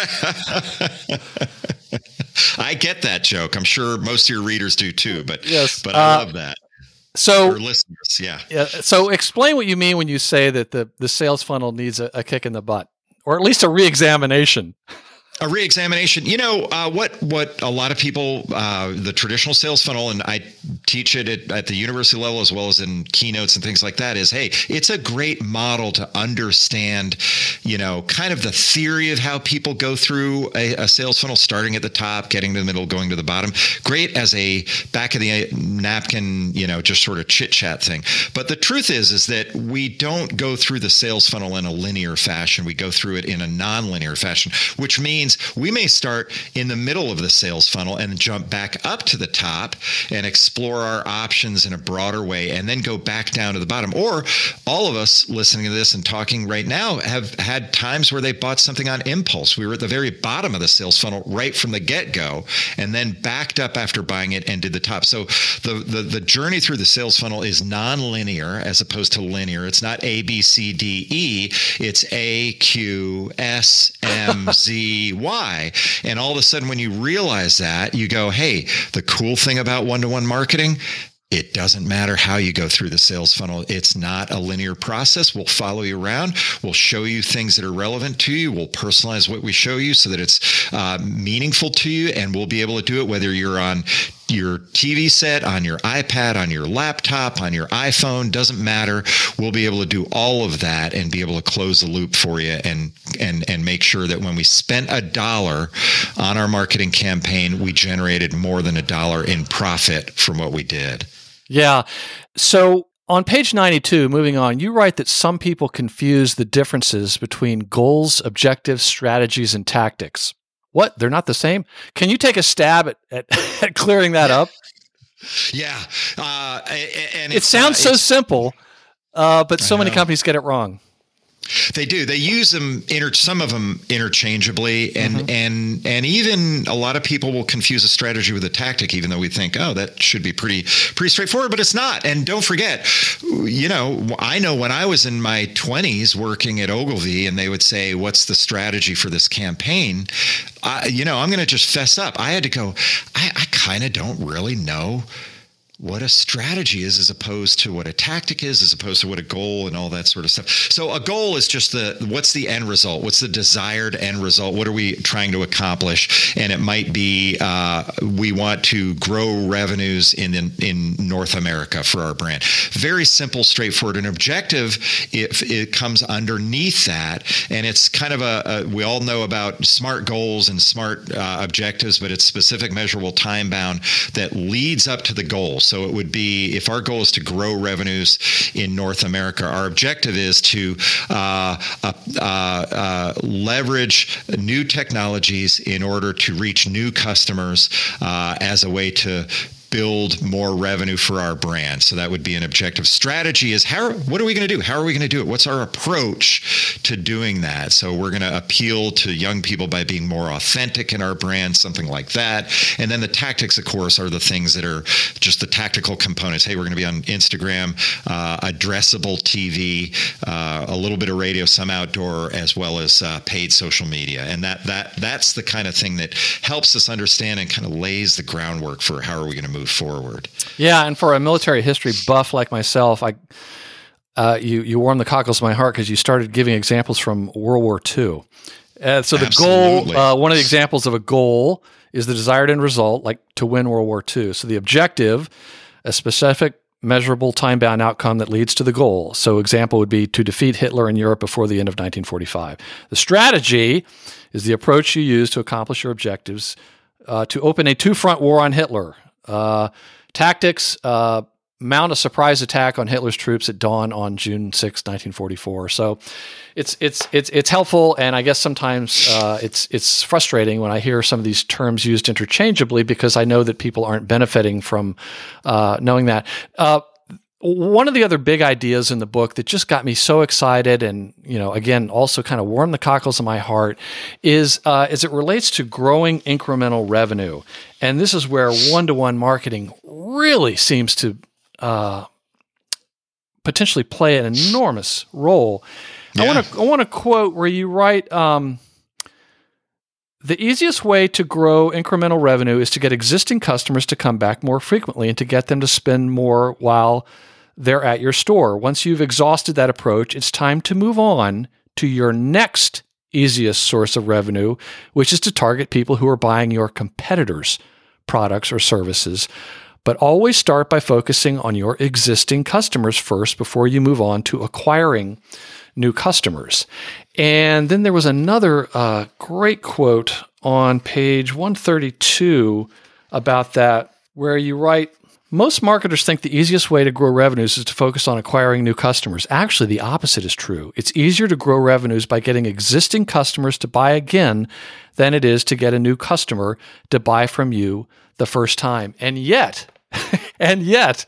I get that joke. I'm sure most of your readers do too, but yes, but I uh, love that. So, your listeners, yeah. yeah. So explain what you mean when you say that the, the sales funnel needs a, a kick in the butt, or at least a re-examination. A reexamination. You know, uh, what what a lot of people, uh, the traditional sales funnel, and I teach it at, at the university level as well as in keynotes and things like that, is, hey, it's a great model to understand, you know, kind of the theory of how people go through a, a sales funnel, starting at the top, getting to the middle, going to the bottom. Great as a back of the napkin, you know, just sort of chit chat thing. But the truth is, is that we don't go through the sales funnel in a linear fashion. We go through it in a non-linear fashion, which means we may start in the middle of the sales funnel and jump back up to the top and explore our options in a broader way, and then go back down to the bottom. Or all of us listening to this and talking right now have had times where they bought something on impulse. We were at the very bottom of the sales funnel right from the get-go, and then backed up after buying it and did the top. So the the, the journey through the sales funnel is non-linear as opposed to linear. It's not A, B, C, D, E. It's A, Q, S, M, Z, Y. And all of a sudden, when you realize that, you go, hey, the cool thing about one-to-one marketing, it doesn't matter how you go through the sales funnel. It's not a linear process. We'll follow you around. We'll show you things that are relevant to you. We'll personalize what we show you so that it's uh, meaningful to you. And we'll be able to do it whether you're on your T V set, on your iPad, on your laptop, on your iPhone, doesn't matter. We'll be able to do all of that and be able to close the loop for you, and and and make sure that when we spent a dollar on our marketing campaign, we generated more than a dollar in profit from what we did. Yeah. So on page ninety-two, moving on, you write that some people confuse the differences between goals, objectives, strategies, and tactics. What? They're not the same? Can you take a stab at, at, at clearing that up? Yeah. Uh, and it sounds uh, so simple, uh, but so many companies get it wrong. They do. They use them, inter- some of them interchangeably, and mm-hmm. and and even a lot of people will confuse a strategy with a tactic, even though we think, oh, that should be pretty pretty straightforward, but it's not. And don't forget, you know, I know when I was in my twenties working at Ogilvy, and they would say, "What's the strategy for this campaign?" I, you know, I'm going to just fess up. I had to go. I, I kind of don't really know what a strategy is as opposed to what a tactic is, as opposed to what a goal and all that sort of stuff. So a goal is just the, what's the end result? What's the desired end result? What are we trying to accomplish? And it might be, uh, we want to grow revenues in, in, in North America for our brand. Very simple, straightforward. An objective, if it comes underneath that, and it's kind of a, a we all know about SMART goals and SMART uh, objectives, but it's specific, measurable, time bound that leads up to the goal. So it would be, if our goal is to grow revenues in North America, our objective is to uh, uh, uh, leverage new technologies in order to reach new customers uh, as a way to build more revenue for our brand. So that would be an objective. Strategy is, how, what are we going to do? How are we going to do it? What's our approach to doing that? So we're going to appeal to young people by being more authentic in our brand, something like that. And then the tactics, of course, are the things that are just the tactical components. Hey, we're going to be on Instagram, uh, addressable T V, uh, a little bit of radio, some outdoor, as well as uh, paid social media. And that that that's the kind of thing that helps us understand and kind of lays the groundwork for how are we going to move forward. Yeah, and for a military history buff like myself, I uh, you you warm the cockles of my heart because you started giving examples from World War Two. Uh, so the Absolutely. goal, uh, one of the examples of a goal is the desired end result, like to win World War Two. So the objective, a specific, measurable, time-bound outcome that leads to the goal. So example would be to defeat Hitler in Europe before the end of nineteen forty-five. The strategy is the approach you use to accomplish your objectives, uh, to open a two-front war on Hitler. Uh, tactics, uh, mount a surprise attack on Hitler's troops at dawn on June sixth, nineteen forty-four. So it's it's it's it's helpful, and I guess sometimes uh, it's it's frustrating when I hear some of these terms used interchangeably because I know that people aren't benefiting from uh, knowing that. Uh, One of the other big ideas in the book that just got me so excited and, you know, again, also kind of warmed the cockles of my heart is uh, as it relates to growing incremental revenue. And this is where one-to-one marketing really seems to uh, potentially play an enormous role. Yeah. I want to I want to quote where you write, um, the easiest way to grow incremental revenue is to get existing customers to come back more frequently and to get them to spend more while they're at your store. Once you've exhausted that approach, it's time to move on to your next easiest source of revenue, which is to target people who are buying your competitors' products or services. But always start by focusing on your existing customers first before you move on to acquiring new customers. And then there was another uh, great quote on page one thirty-two about that, where you write, most marketers think the easiest way to grow revenues is to focus on acquiring new customers. Actually, the opposite is true. It's easier to grow revenues by getting existing customers to buy again than it is to get a new customer to buy from you the first time. And yet, and yet,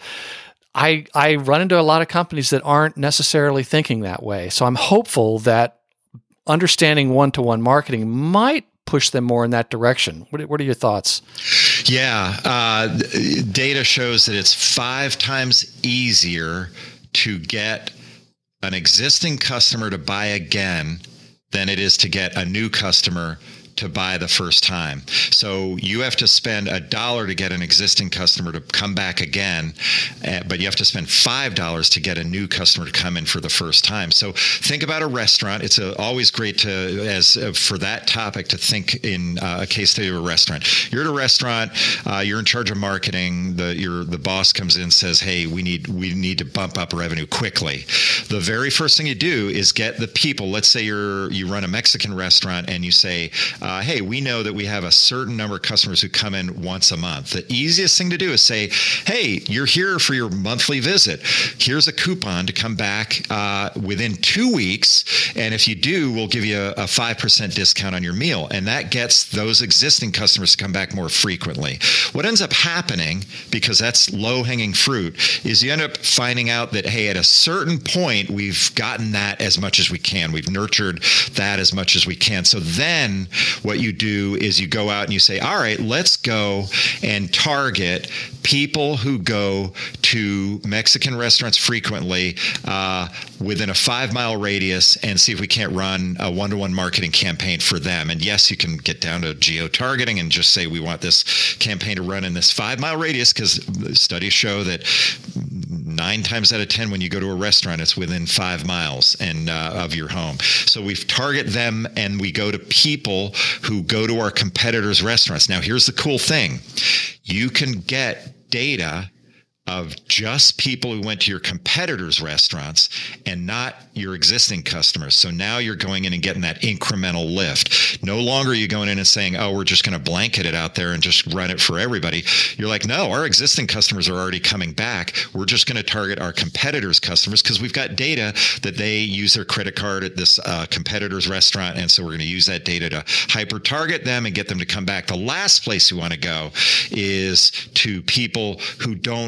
I I run into a lot of companies that aren't necessarily thinking that way. So I'm hopeful that understanding one-to-one marketing might push them more in that direction. What, what are your thoughts? Yeah, uh, data shows that it's five times easier to get an existing customer to buy again than it is to get a new customer to buy the first time. So you have to spend a dollar to get an existing customer to come back again, uh, but you have to spend five dollars to get a new customer to come in for the first time. So think about a restaurant. It's a, always great to, as uh, for that topic, to think in uh, a case study of a restaurant. You're at a restaurant. Uh, you're in charge of marketing. The your the boss comes in and says, "Hey, we need we need to bump up revenue quickly." The very first thing you do is get the people. Let's say you're you run a Mexican restaurant and you say, Uh, hey, we know that we have a certain number of customers who come in once a month. The easiest thing to do is say, hey, you're here for your monthly visit. Here's a coupon to come back uh, within two weeks. And if you do, we'll give you a, a five percent discount on your meal. And that gets those existing customers to come back more frequently. What ends up happening, because that's low-hanging fruit, is you end up finding out that, hey, at a certain point, we've gotten that as much as we can. We've nurtured that as much as we can. So then what you do is you go out and you say, all right, let's go and target people who go to Mexican restaurants frequently uh, within a five mile radius and see if we can't run a one-to-one marketing campaign for them. And yes, you can get down to geo-targeting and just say, we want this campaign to run in this five mile radius, because studies show that nine times out of ten, when you go to a restaurant, it's within five miles and uh, of your home. So we target them and we go to people who go to our competitors' restaurants. Now, here's the cool thing. You can get data of just people who went to your competitors' restaurants and not your existing customers. So now you're going in and getting that incremental lift. No longer are you going in and saying, oh, we're just going to blanket it out there and just run it for everybody. You're like, no, our existing customers are already coming back. We're just going to target our competitors' customers because we've got data that they use their credit card at this uh, competitor's restaurant. And so we're going to use that data to hyper target them and get them to come back. The last place you want to go is to people who don't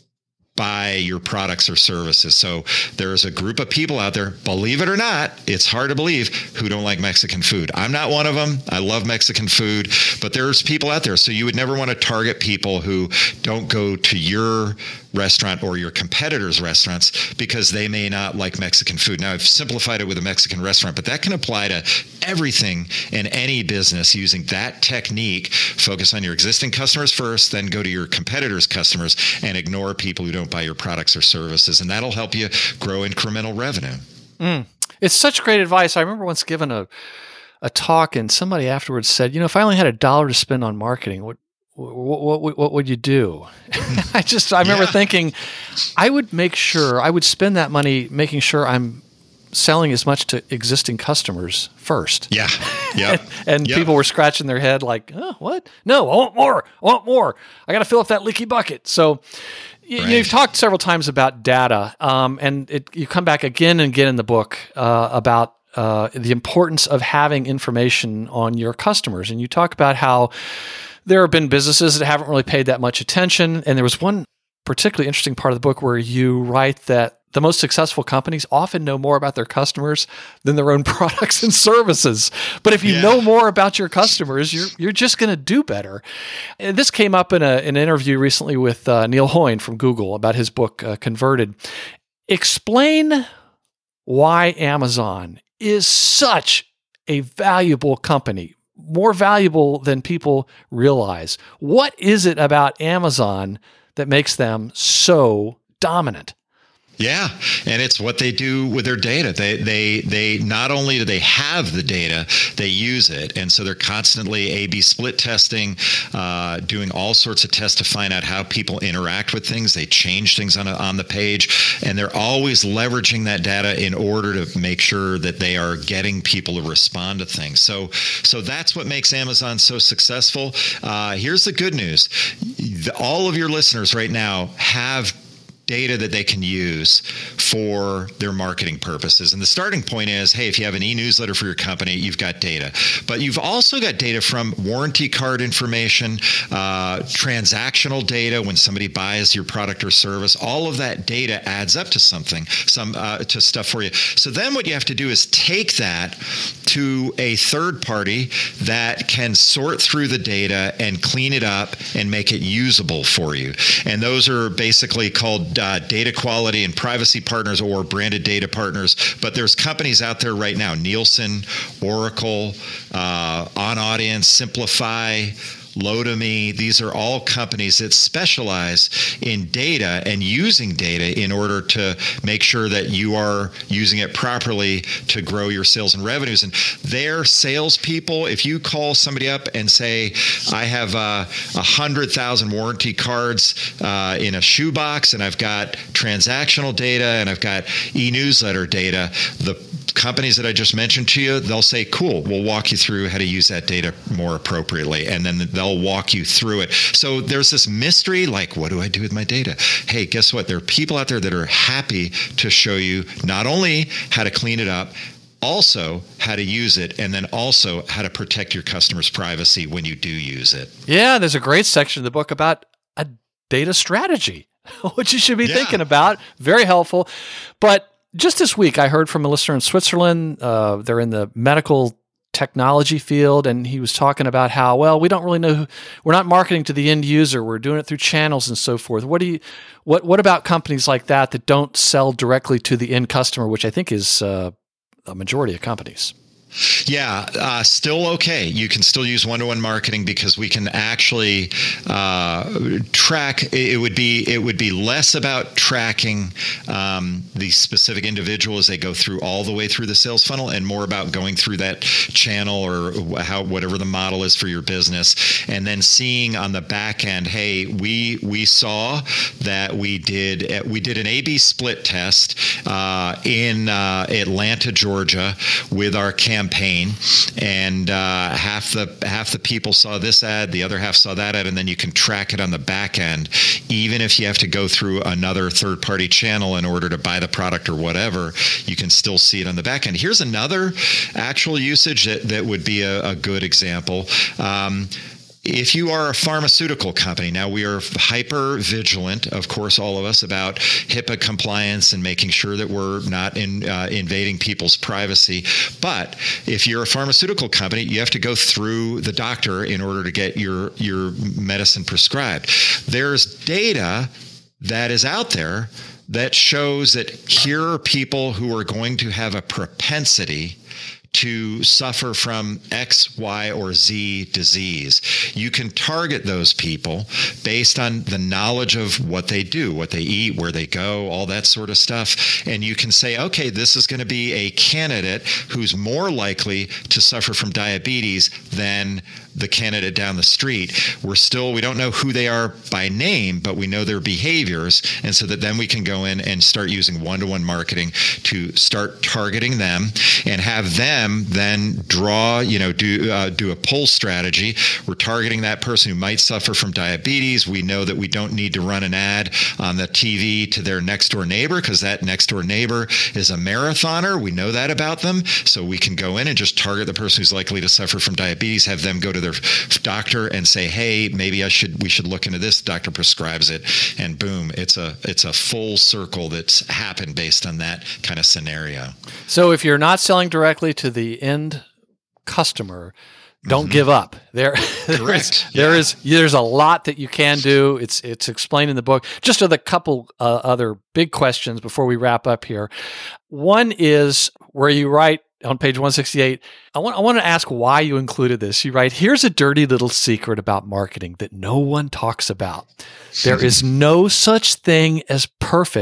buy your products or services. So there's a group of people out there, believe it or not, it's hard to believe, who don't like Mexican food. I'm not one of them. I love Mexican food, but there's people out there. So you would never want to target people who don't go to your restaurant or your competitors' restaurants because they may not like Mexican food. Now, I've simplified it with a Mexican restaurant, but that can apply to everything in any business using that technique. Focus on your existing customers first, then go to your competitors' customers and ignore people who don't buy your products or services. And that'll help you grow incremental revenue. Mm. It's such great advice. I remember once giving a, a talk and somebody afterwards said, you know, if I only had a dollar to spend on marketing, what What, what, what would you do? I just, I remember yeah. thinking, I would make sure, I would spend that money making sure I'm selling as much to existing customers first. Yeah. Yeah. and and yep. people were scratching their head like, oh, what? No, I want more. I want more. I got to fill up that leaky bucket. So y- right. you've talked several times about data, um, and it, you come back again and again in the book uh, about uh, the importance of having information on your customers. And you talk about how there have been businesses that haven't really paid that much attention. And there was one particularly interesting part of the book where you write that the most successful companies often know more about their customers than their own products and services. But if you yeah. know more about your customers, you're you're just going to do better. And this came up in a, an interview recently with uh, Neil Hoyne from Google about his book, uh, Converted. Explain why Amazon is such a valuable company, more valuable than people realize. What is it about Amazon that makes them so dominant? Yeah, and it's what they do with their data. They they they not only do they have the data, they use it, and so they're constantly A B split testing, uh, doing all sorts of tests to find out how people interact with things. They change things on a, on the page, and they're always leveraging that data in order to make sure that they are getting people to respond to things. So so that's what makes Amazon so successful. Uh, here's the good news: all of your listeners right now have data that they can use for their marketing purposes. And the starting point is, hey, if you have an e-newsletter for your company, you've got data. But you've also got data from warranty card information, uh, transactional data when somebody buys your product or service. All of that data adds up to something, some uh, to stuff for you. So then what you have to do is take that to a third party that can sort through the data and clean it up and make it usable for you. And those are basically called Uh, data quality and privacy partners or branded data partners. But there's companies out there right now, Nielsen, Oracle, uh, OnAudience, Simplify, Lotame. These are all companies that specialize in data and using data in order to make sure that you are using it properly to grow your sales and revenues. And their salespeople, if you call somebody up and say, I have a uh, hundred thousand warranty cards uh, in a shoebox, and I've got transactional data and I've got e-newsletter data, the companies that I just mentioned to you, they'll say, cool, we'll walk you through how to use that data more appropriately. And then they'll walk you through it. So there's this mystery, like, what do I do with my data? Hey, guess what? There are people out there that are happy to show you not only how to clean it up, also how to use it, and then also how to protect your customers' privacy when you do use it. Yeah, there's a great section of the book about a data strategy, which you should be yeah. thinking about. Very helpful. But just this week, I heard from a listener in Switzerland. Uh, they're in the medical technology field, and he was talking about how, well, we don't really know who, we're not marketing to the end user, we're doing it through channels and so forth. What do you what what about companies like that that don't sell directly to the end customer, which I think is uh, a majority of companies? Yeah, uh, still okay. You can still use one-to-one marketing because we can actually uh, track. It would be it would be less about tracking um, the specific individual as they go through all the way through the sales funnel, and more about going through that channel or how whatever the model is for your business, and then seeing on the back end, hey, we we saw that we did we did an A B split test uh, in uh, Atlanta, Georgia, with our campaign. Campaign, and uh, half the half the people saw this ad, the other half saw that ad, and then you can track it on the back end, even if you have to go through another third-party channel in order to buy the product or whatever. You can still see it on the back end. Here's another actual usage that, that would be a, a good example. Um, If you are a pharmaceutical company, now we are hyper vigilant, of course, all of us, about HIPAA compliance and making sure that we're not in, uh, invading people's privacy. But if you're a pharmaceutical company, you have to go through the doctor in order to get your, your medicine prescribed. There's data that is out there that shows that here are people who are going to have a propensity to suffer from X, Y, or Z disease. You can target those people based on the knowledge of what they do, what they eat, where they go, all that sort of stuff. And you can say, okay, this is going to be a candidate who's more likely to suffer from diabetes than the candidate down the street. We're still, we don't know who they are by name, but we know their behaviors. And so that then we can go in and start using one-to-one marketing to start targeting them and have them then draw, you know, do, uh, do a pull strategy. We're targeting that person who might suffer from diabetes. We know that we don't need to run an ad on the T V to their next door neighbor because that next door neighbor is a marathoner. We know that about them. So we can go in and just target the person who's likely to suffer from diabetes, have them go to their doctor and say, hey, maybe I should, we should look into this. Doctor prescribes it, and boom, it's a, it's a full circle that's happened based on that kind of scenario. So if you're not selling directly to the end customer, don't mm-hmm. give up. There, there, is, there yeah. is there's a lot that you can do. It's it's explained in the book. Just a couple uh, other big questions before we wrap up here. One is where you write on page one sixty-eight. I want I want to ask why you included this. You write, "Here's a dirty little secret about marketing that no one talks about. There is no such thing as perfect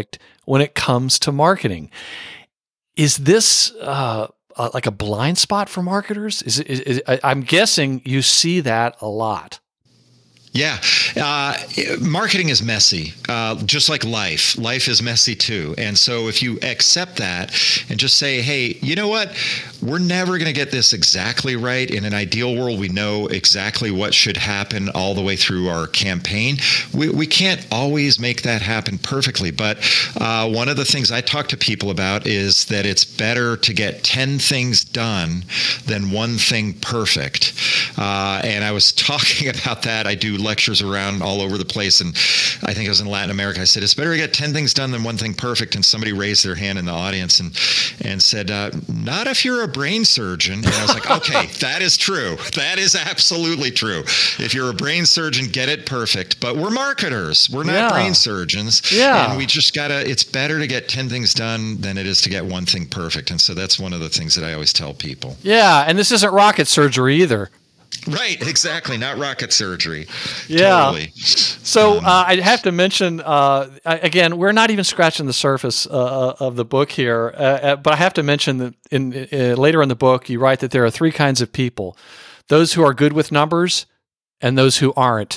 when it comes to marketing. Is this uh, uh, like a blind spot for marketers? Is, is, is I'm guessing you see that a lot. Yeah. Uh, marketing is messy, uh, just like life. Life is messy too. And so if you accept that and just say, hey, you know what? We're never going to get this exactly right. In an ideal world, we know exactly what should happen all the way through our campaign. We, we can't always make that happen perfectly. But uh, one of the things I talk to people about is that it's better to get ten things done than one thing perfect. Uh, and I was talking about that. I do lectures around all over the place, and I think I was in Latin America. I said it's better to get ten things done than one thing perfect. And somebody raised their hand in the audience and and said, uh, "Not if you're a brain surgeon." And I was like, "Okay, that is true. That is absolutely true. If you're a brain surgeon, get it perfect. But we're marketers. We're not yeah. brain surgeons. Yeah, and we just gotta. It's better to get ten things done than it is to get one thing perfect." And so that's one of the things that I always tell people. Yeah, and this isn't rocket surgery either. Right, exactly. Not rocket surgery. Yeah. Totally. So uh, I have to mention, uh, again, we're not even scratching the surface uh, of the book here, uh, but I have to mention that in, uh, later in the book, you write that there are three kinds of people: those who are good with numbers and those who aren't.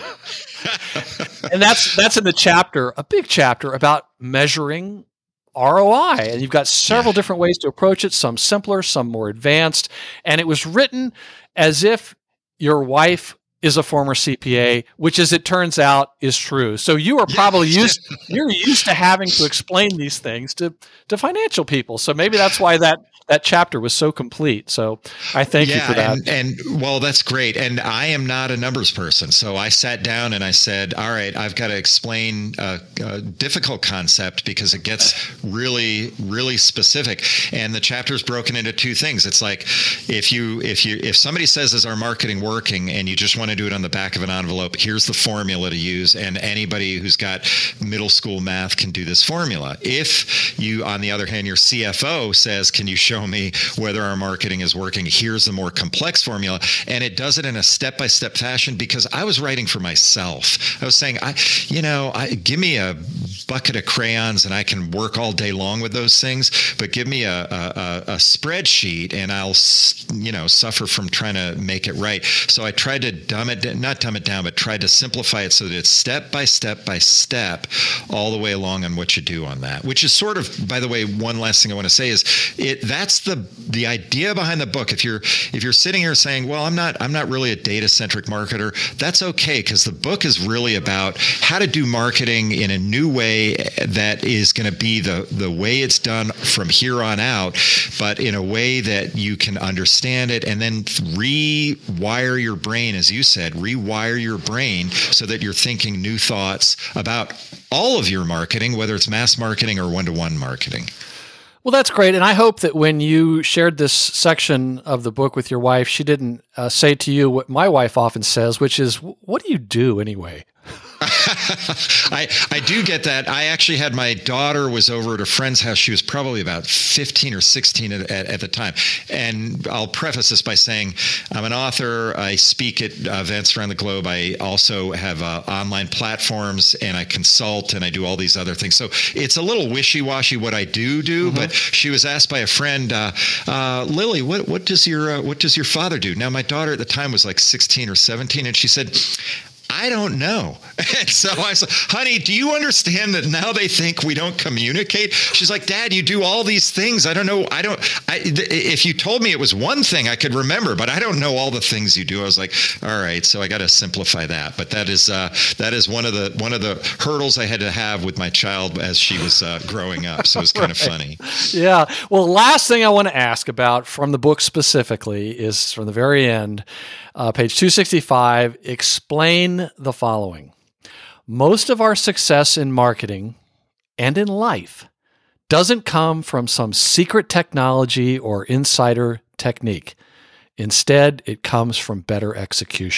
And that's that's in the chapter, a big chapter about measuring R O I. And you've got several yeah. different ways to approach it, some simpler, some more advanced. And it was written as if your wife is a former C P A, which, as it turns out, is true. So you are probably used you're used to having to explain these things to, to financial people. So maybe that's why that that chapter was so complete. So I thank yeah, you for that. And, and well, that's great. And I am not a numbers person. So I sat down and I said, all right, I've got to explain a, a difficult concept because it gets really, really specific. And the chapter is broken into two things. It's like if you if you if somebody says, is our marketing working, and you just want to do it on the back of an envelope, here's the formula to use. And anybody who's got middle school math can do this formula. If you, on the other hand, your C F O says, can you show me whether our marketing is working? Here's the more complex formula. And it does it in a step-by-step fashion because I was writing for myself. I was saying, I, you know, I, give me a bucket of crayons and I can work all day long with those things, but give me a, a, a spreadsheet and I'll, you know, suffer from trying to make it right. So I tried to dumb it, not dumb it down, but tried to simplify it so that it's step by step by step all the way along on what you do on that, which is sort of, by the way, one last thing I want to say is it, that's the the idea behind the book. If you're if you're sitting here saying, well, I'm not I'm not really a data-centric marketer, that's okay, because the book is really about how to do marketing in a new way that is going to be the the way it's done from here on out, but in a way that you can understand it and then rewire your brain, as you said, rewire your brain so that you're thinking new thoughts about all of your marketing, whether it's mass marketing or one-to-one marketing. Well, that's great. And I hope that when you shared this section of the book with your wife, she didn't uh, say to you what my wife often says, which is, what do you do anyway? I I do get that. I actually had my daughter was over at a friend's house. She was probably about fifteen or sixteen at, at, at the time. And I'll preface this by saying I'm an author. I speak at events around the globe. I also have uh, online platforms and I consult and I do all these other things. So it's a little wishy-washy what I do do. Mm-hmm. But she was asked by a friend, uh, uh, Lily, what what does your uh, what does your father do? Now my daughter at the time was like sixteen or seventeen, and she said, I don't know. And so I said, honey, do you understand that now they think we don't communicate? She's like, Dad, you do all these things. I don't know. I don't, I, th- if you told me it was one thing I could remember, but I don't know all the things you do. I was like, all right, so I got to simplify that. But that is, uh, that is one of the, one of the hurdles I had to have with my child as she was uh, growing up. So it was kind right. of funny. Yeah. Well, last thing I want to ask about from the book specifically is from the very end, uh, page two sixty-five, explain the following. Most of our success in marketing and in life doesn't come from some secret technology or insider technique. Instead, it comes from better execution.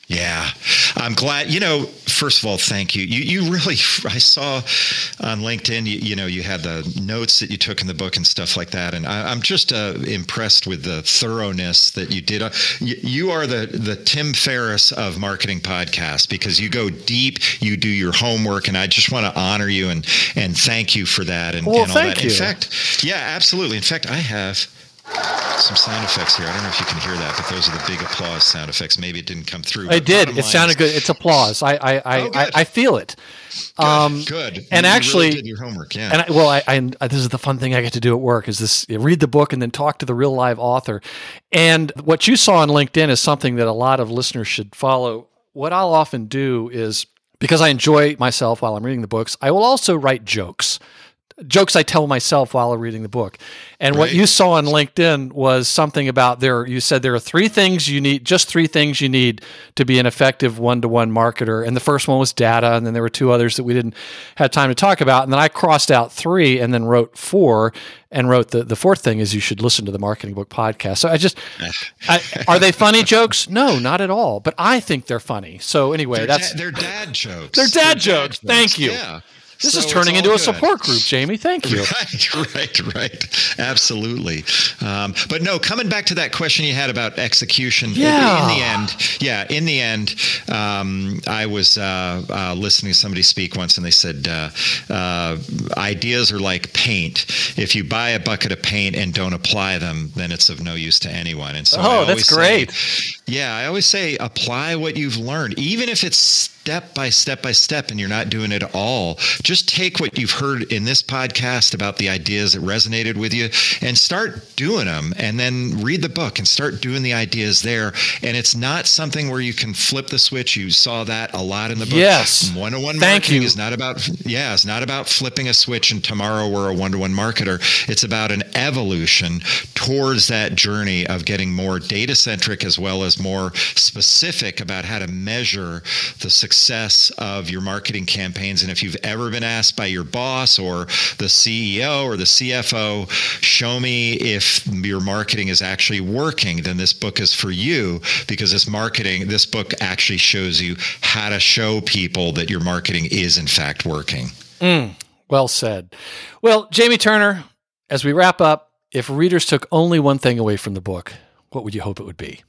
Yeah, I'm glad. You know, first of all, thank you. You you really, I saw on LinkedIn, you, you know, you had the notes that you took in the book and stuff like that. And I, I'm just uh, impressed with the thoroughness that you did. Uh, you, you are the, the Tim Ferriss of marketing podcasts, because you go deep, you do your homework, and I just want to honor you and, and thank you for that. And, well, and all thank that. you. In fact, yeah, absolutely. In fact, I have some sound effects here. I don't know if you can hear that, but those are the big applause sound effects. Maybe it didn't come through. It did. It sounded good. It's applause. I I I, oh, I, I feel it. Good. Um, good. And you actually, really did your homework. Yeah. And I, well, I, I this is the fun thing I get to do at work is this: you read the book and then talk to the real live author. And what you saw on LinkedIn is something that a lot of listeners should follow. What I'll often do is, because I enjoy myself while I'm reading the books, I will also write jokes. Jokes I tell myself while I'm reading the book. And right. what you saw on LinkedIn was something about there, you said there are three things you need, just three things you need to be an effective one-to-one marketer. And the first one was data. And then there were two others that we didn't have time to talk about. And then I crossed out three and then wrote four and wrote the, the fourth thing is you should listen to the Marketing Book Podcast. So I just, I, are they funny jokes? No, not at all. But I think they're funny. So anyway, they're that's. Da- they're dad jokes. They're dad they're jokes. Dad Thank jokes. you. Yeah. This so is turning into good. a support group, Jamie. Thank you. Right, right, right. Absolutely. Um, but no, coming back to that question you had about execution. Yeah. In the end, yeah, in the end, um, I was uh, uh, listening to somebody speak once, and they said uh, uh, ideas are like paint. If you buy a bucket of paint and don't apply them, then it's of no use to anyone. And so, oh, I that's always great. Say, yeah, I always say apply what you've learned, even if it's step by step by step and you're not doing it all. Just take what you've heard in this podcast about the ideas that resonated with you and start doing them, and then read the book and start doing the ideas there. And it's not something where you can flip the switch. You saw that a lot in the book. Yes. One-to-one Thank marketing you. is not about, yeah, it's not about flipping a switch and tomorrow we're a one-to-one marketer. It's about an evolution towards that journey of getting more data-centric as well as more specific about how to measure the success of your marketing campaigns. And if you've ever been asked by your boss or the C E O or the C F O, show me if your marketing is actually working, then this book is for you, because this marketing, this book actually shows you how to show people that your marketing is in fact working. Mm, well said. Well, Jamie Turner, as we wrap up, if readers took only one thing away from the book, what would you hope it would be?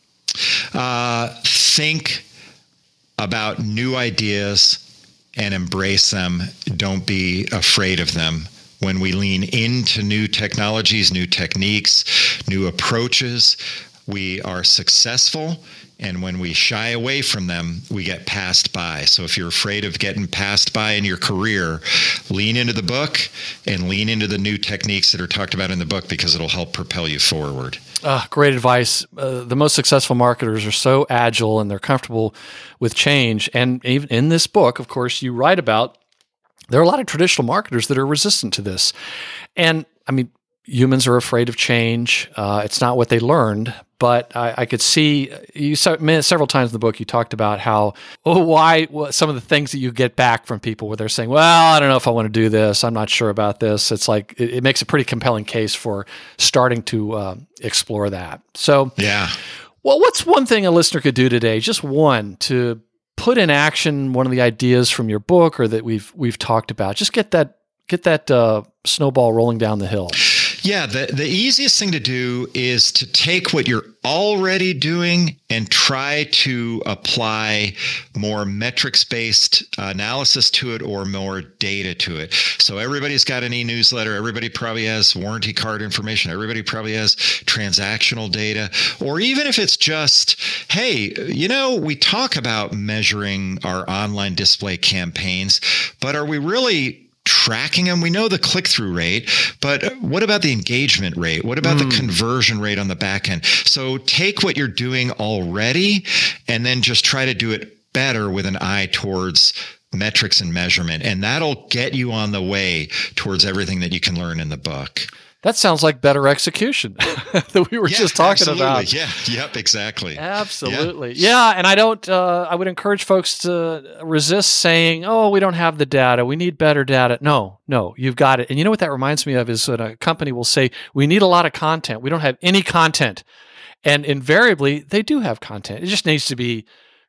Uh, think about new ideas and embrace them. Don't be afraid of them. When we lean into new technologies, new techniques, new approaches, we are successful. And when we shy away from them, we get passed by. So if you're afraid of getting passed by in your career, lean into the book and lean into the new techniques that are talked about in the book, because it'll help propel you forward. Uh, great advice. Uh, the most successful marketers are so agile and they're comfortable with change. And even in this book, of course, you write about there are a lot of traditional marketers that are resistant to this. And I mean, humans are afraid of change. Uh, it's not what they learned, but I, I could see you saw, several times in the book, you talked about how, oh, why well, some of the things that you get back from people where they're saying, well, I don't know if I want to do this. I'm not sure about this. It's like, it, it makes a pretty compelling case for starting to uh, explore that. So, yeah. Well, what's one thing a listener could do today? Just one, to put in action one of the ideas from your book or that we've, we've talked about. Just get that, get that uh, snowball rolling down the hill. Yeah, the, the easiest thing to do is to take what you're already doing and try to apply more metrics-based analysis to it or more data to it. So everybody's got an e-newsletter. Everybody probably has warranty card information. Everybody probably has transactional data. Or even if it's just, hey, you know, we talk about measuring our online display campaigns, but are we really tracking them? We know the click-through rate, but what about the engagement rate? What about mm. the conversion rate on the back end? So take what you're doing already and then just try to do it better with an eye towards metrics and measurement. And that'll get you on the way towards everything that you can learn in the book. That sounds like better execution that we were yeah, just talking absolutely. about. Yeah. Yep. Exactly. Absolutely. Yeah. yeah and I don't, uh, I would encourage folks to resist saying, oh, we don't have the data. We need better data. No, no, you've got it. And you know what that reminds me of is that a company will say, we need a lot of content. We don't have any content. And invariably they do have content. It just needs to be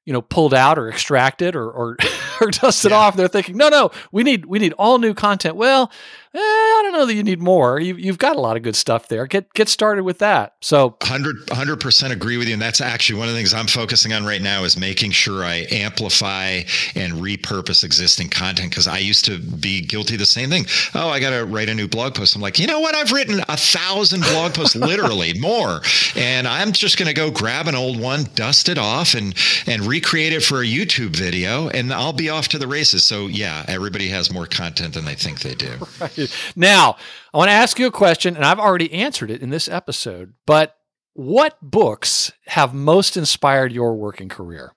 you know, pulled out or extracted or or, or dusted yeah. off. They're thinking, no, no, we need we need all new content. Well, eh, I don't know that you need more. You, you've got a lot of good stuff there. Get get started with that. So one hundred percent agree with you. And that's actually one of the things I'm focusing on right now is making sure I amplify and repurpose existing content, because I used to be guilty of the same thing. Oh, I got to write a new blog post. I'm like, you know what? I've written a thousand blog posts, literally more. And I'm just going to go grab an old one, dust it off and, and recreate it for a YouTube video, and I'll be off to the races. So yeah, everybody has more content than they think they do. Right. Now, I want to ask you a question, and I've already answered it in this episode, but what books have most inspired your working career?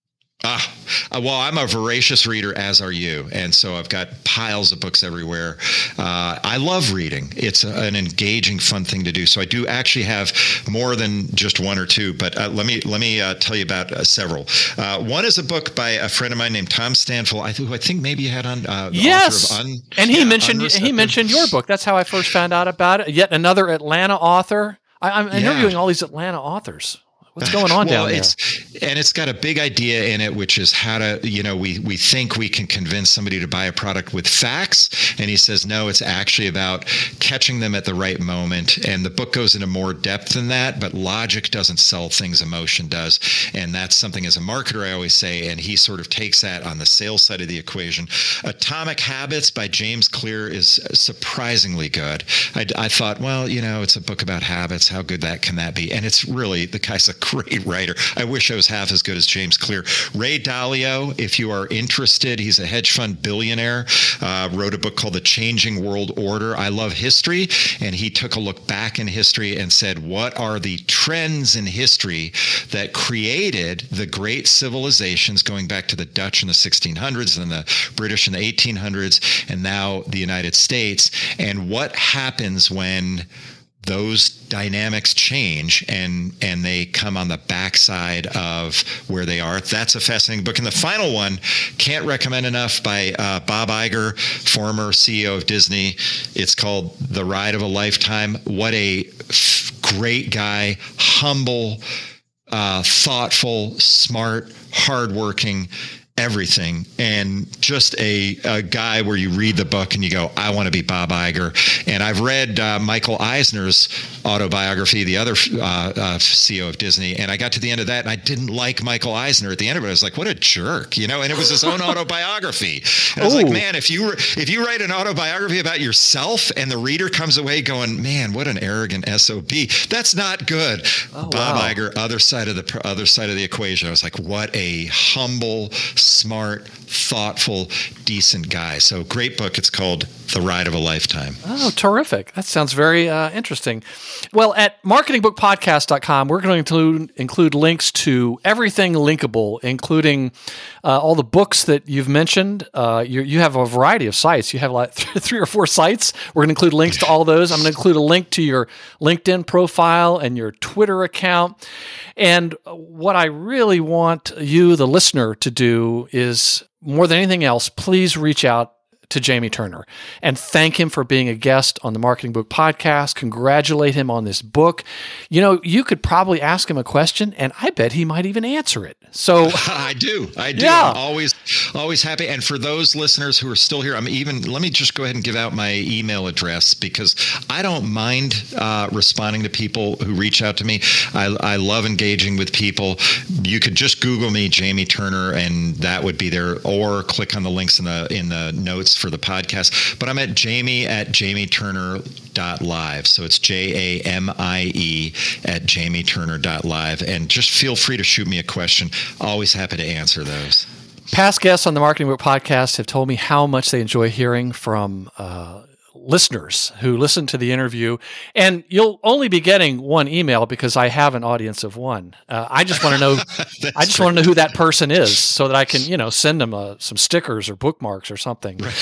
Ah, well, I'm a voracious reader, as are you. And so I've got piles of books everywhere. Uh, I love reading. It's a, an engaging, fun thing to do. So I do actually have more than just one or two, but uh, let me let me uh, tell you about uh, several. Uh, one is a book by a friend of mine named Tom Stanfill, I, who I think maybe you had on. Uh, the yes, author of Un- and he yeah, mentioned he mentioned your book. That's how I first found out about it. Yet another Atlanta author. I, I'm yeah. interviewing all these Atlanta authors. What's going on well, down there? It's, and it's got a big idea in it, which is how to, you know, we, we think we can convince somebody to buy a product with facts. And he says, no, it's actually about catching them at the right moment. And the book goes into more depth than that, but logic doesn't sell things, emotion does. And that's something as a marketer, I always say, and he sort of takes that on the sales side of the equation. Atomic Habits by James Clear is surprisingly good. I, I thought, well, you know, it's a book about habits. How good that can that be? And it's really, the guy's a great writer. I wish I was half as good as James Clear. Ray Dalio, if you are interested, he's a hedge fund billionaire, uh, wrote a book called The Changing World Order. I love history, and he took a look back in history and said, what are the trends in history that created the great civilizations going back to the Dutch in the sixteen hundreds and the British in the eighteen hundreds and now the United States, and what happens when those dynamics change and and they come on the backside of where they are. That's a fascinating book. And the final one, can't recommend enough, by uh, Bob Iger, former C E O of Disney. It's called The Ride of a Lifetime. What a f- great guy, humble, uh, thoughtful, smart, hardworking, everything, and just a, a guy where you read the book and you go, I want to be Bob Iger. And I've read uh, Michael Eisner's autobiography, the other uh, uh, C E O of Disney, and I got to the end of that and I didn't like Michael Eisner at the end of it. I was like, what a jerk, you know, and it was his own autobiography. And I was Ooh. like, man, if you if you write an autobiography about yourself and the reader comes away going, man, what an arrogant S O B, that's not good. Oh, Bob wow. Iger, other side of the other side of the equation. I was like, what a humble, smart, thoughtful, decent guy. So great book. It's called The Ride of a Lifetime. Oh, terrific. That sounds very uh, interesting. Well, at marketing book podcast dot com, we're going to include, include links to everything linkable, including uh, all the books that you've mentioned. Uh, you, you have a variety of sites. You have like three or four sites. We're going to include links to all those. I'm going to include a link to your LinkedIn profile and your Twitter account. And what I really want you, the listener, to do is, more than anything else, please reach out to Jamie Turner and thank him for being a guest on the Marketing Book Podcast. Congratulate him on this book. You know, you could probably ask him a question and I bet he might even answer it. So I do. I do. Yeah. I'm always, always happy. And for those listeners who are still here, I'm even, let me just go ahead and give out my email address, because I don't mind uh, responding to people who reach out to me. I, I love engaging with people. You could just Google me, Jamie Turner, and that would be there, or click on the links in the, in the notes for the podcast. But I'm at Jamie at jamie turner dot live. So it's J A M I E at jamie turner dot live. And just feel free to shoot me a question. Always happy to answer those. Past guests on the Marketing Book Podcast have told me how much they enjoy hearing from uh, listeners who listen to the interview. And you'll only be getting one email because I have an audience of one. Uh, I just want to know. I just want to know who that person is, so that I can, you know, send them uh, some stickers or bookmarks or something. Right.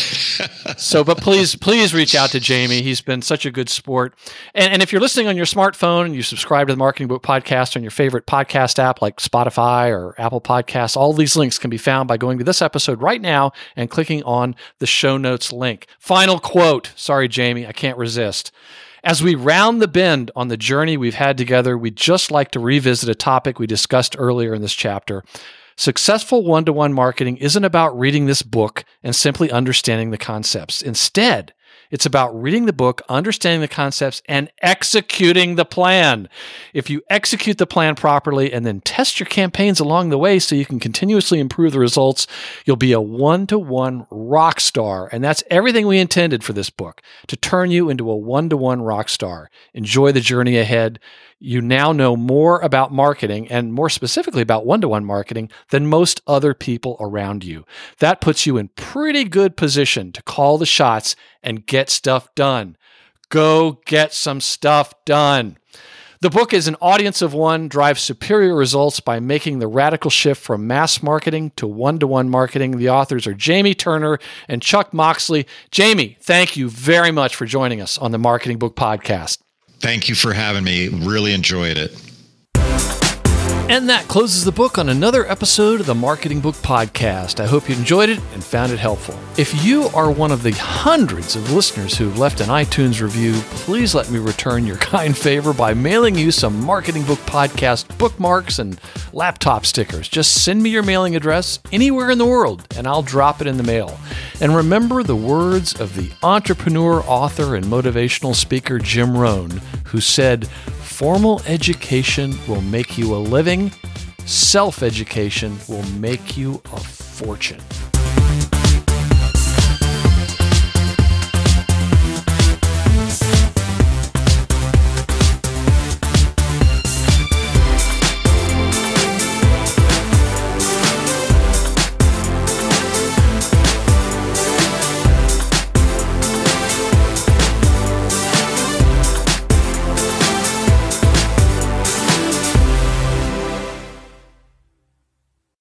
So, but please, please reach out to Jamie. He's been such a good sport. And, and if you're listening on your smartphone and you subscribe to the Marketing Book Podcast on your favorite podcast app like Spotify or Apple Podcasts, all these links can be found by going to this episode right now and clicking on the show notes link. Final quote. Sorry, Jamie, I can't resist. As we round the bend on the journey we've had together, we'd just like to revisit a topic we discussed earlier in this chapter. Successful one-to-one marketing isn't about reading this book and simply understanding the concepts. Instead, it's about reading the book, understanding the concepts, and executing the plan. If you execute the plan properly and then test your campaigns along the way so you can continuously improve the results, you'll be a one-to-one rock star. And that's everything we intended for this book, to turn you into a one-to-one rock star. Enjoy the journey ahead. You now know more about marketing, and more specifically about one-to-one marketing, than most other people around you. That puts you in pretty good position to call the shots and get stuff done. Go get some stuff done. The book is an audience of one, drives superior results by making the radical shift from mass marketing to one-to-one marketing. The authors are Jamie Turner and Chuck Moxley. Jamie, thank you very much for joining us on the Marketing Book Podcast. Thank you for having me. Really enjoyed it. And that closes the book on another episode of the Marketing Book Podcast. I hope you enjoyed it and found it helpful. If you are one of the hundreds of listeners who've left an iTunes review, please let me return your kind favor by mailing you some Marketing Book Podcast bookmarks and laptop stickers. Just send me your mailing address anywhere in the world, and I'll drop it in the mail. And remember the words of the entrepreneur, author, and motivational speaker Jim Rohn, who said, "Formal education will make you a living. Self-education will make you a fortune."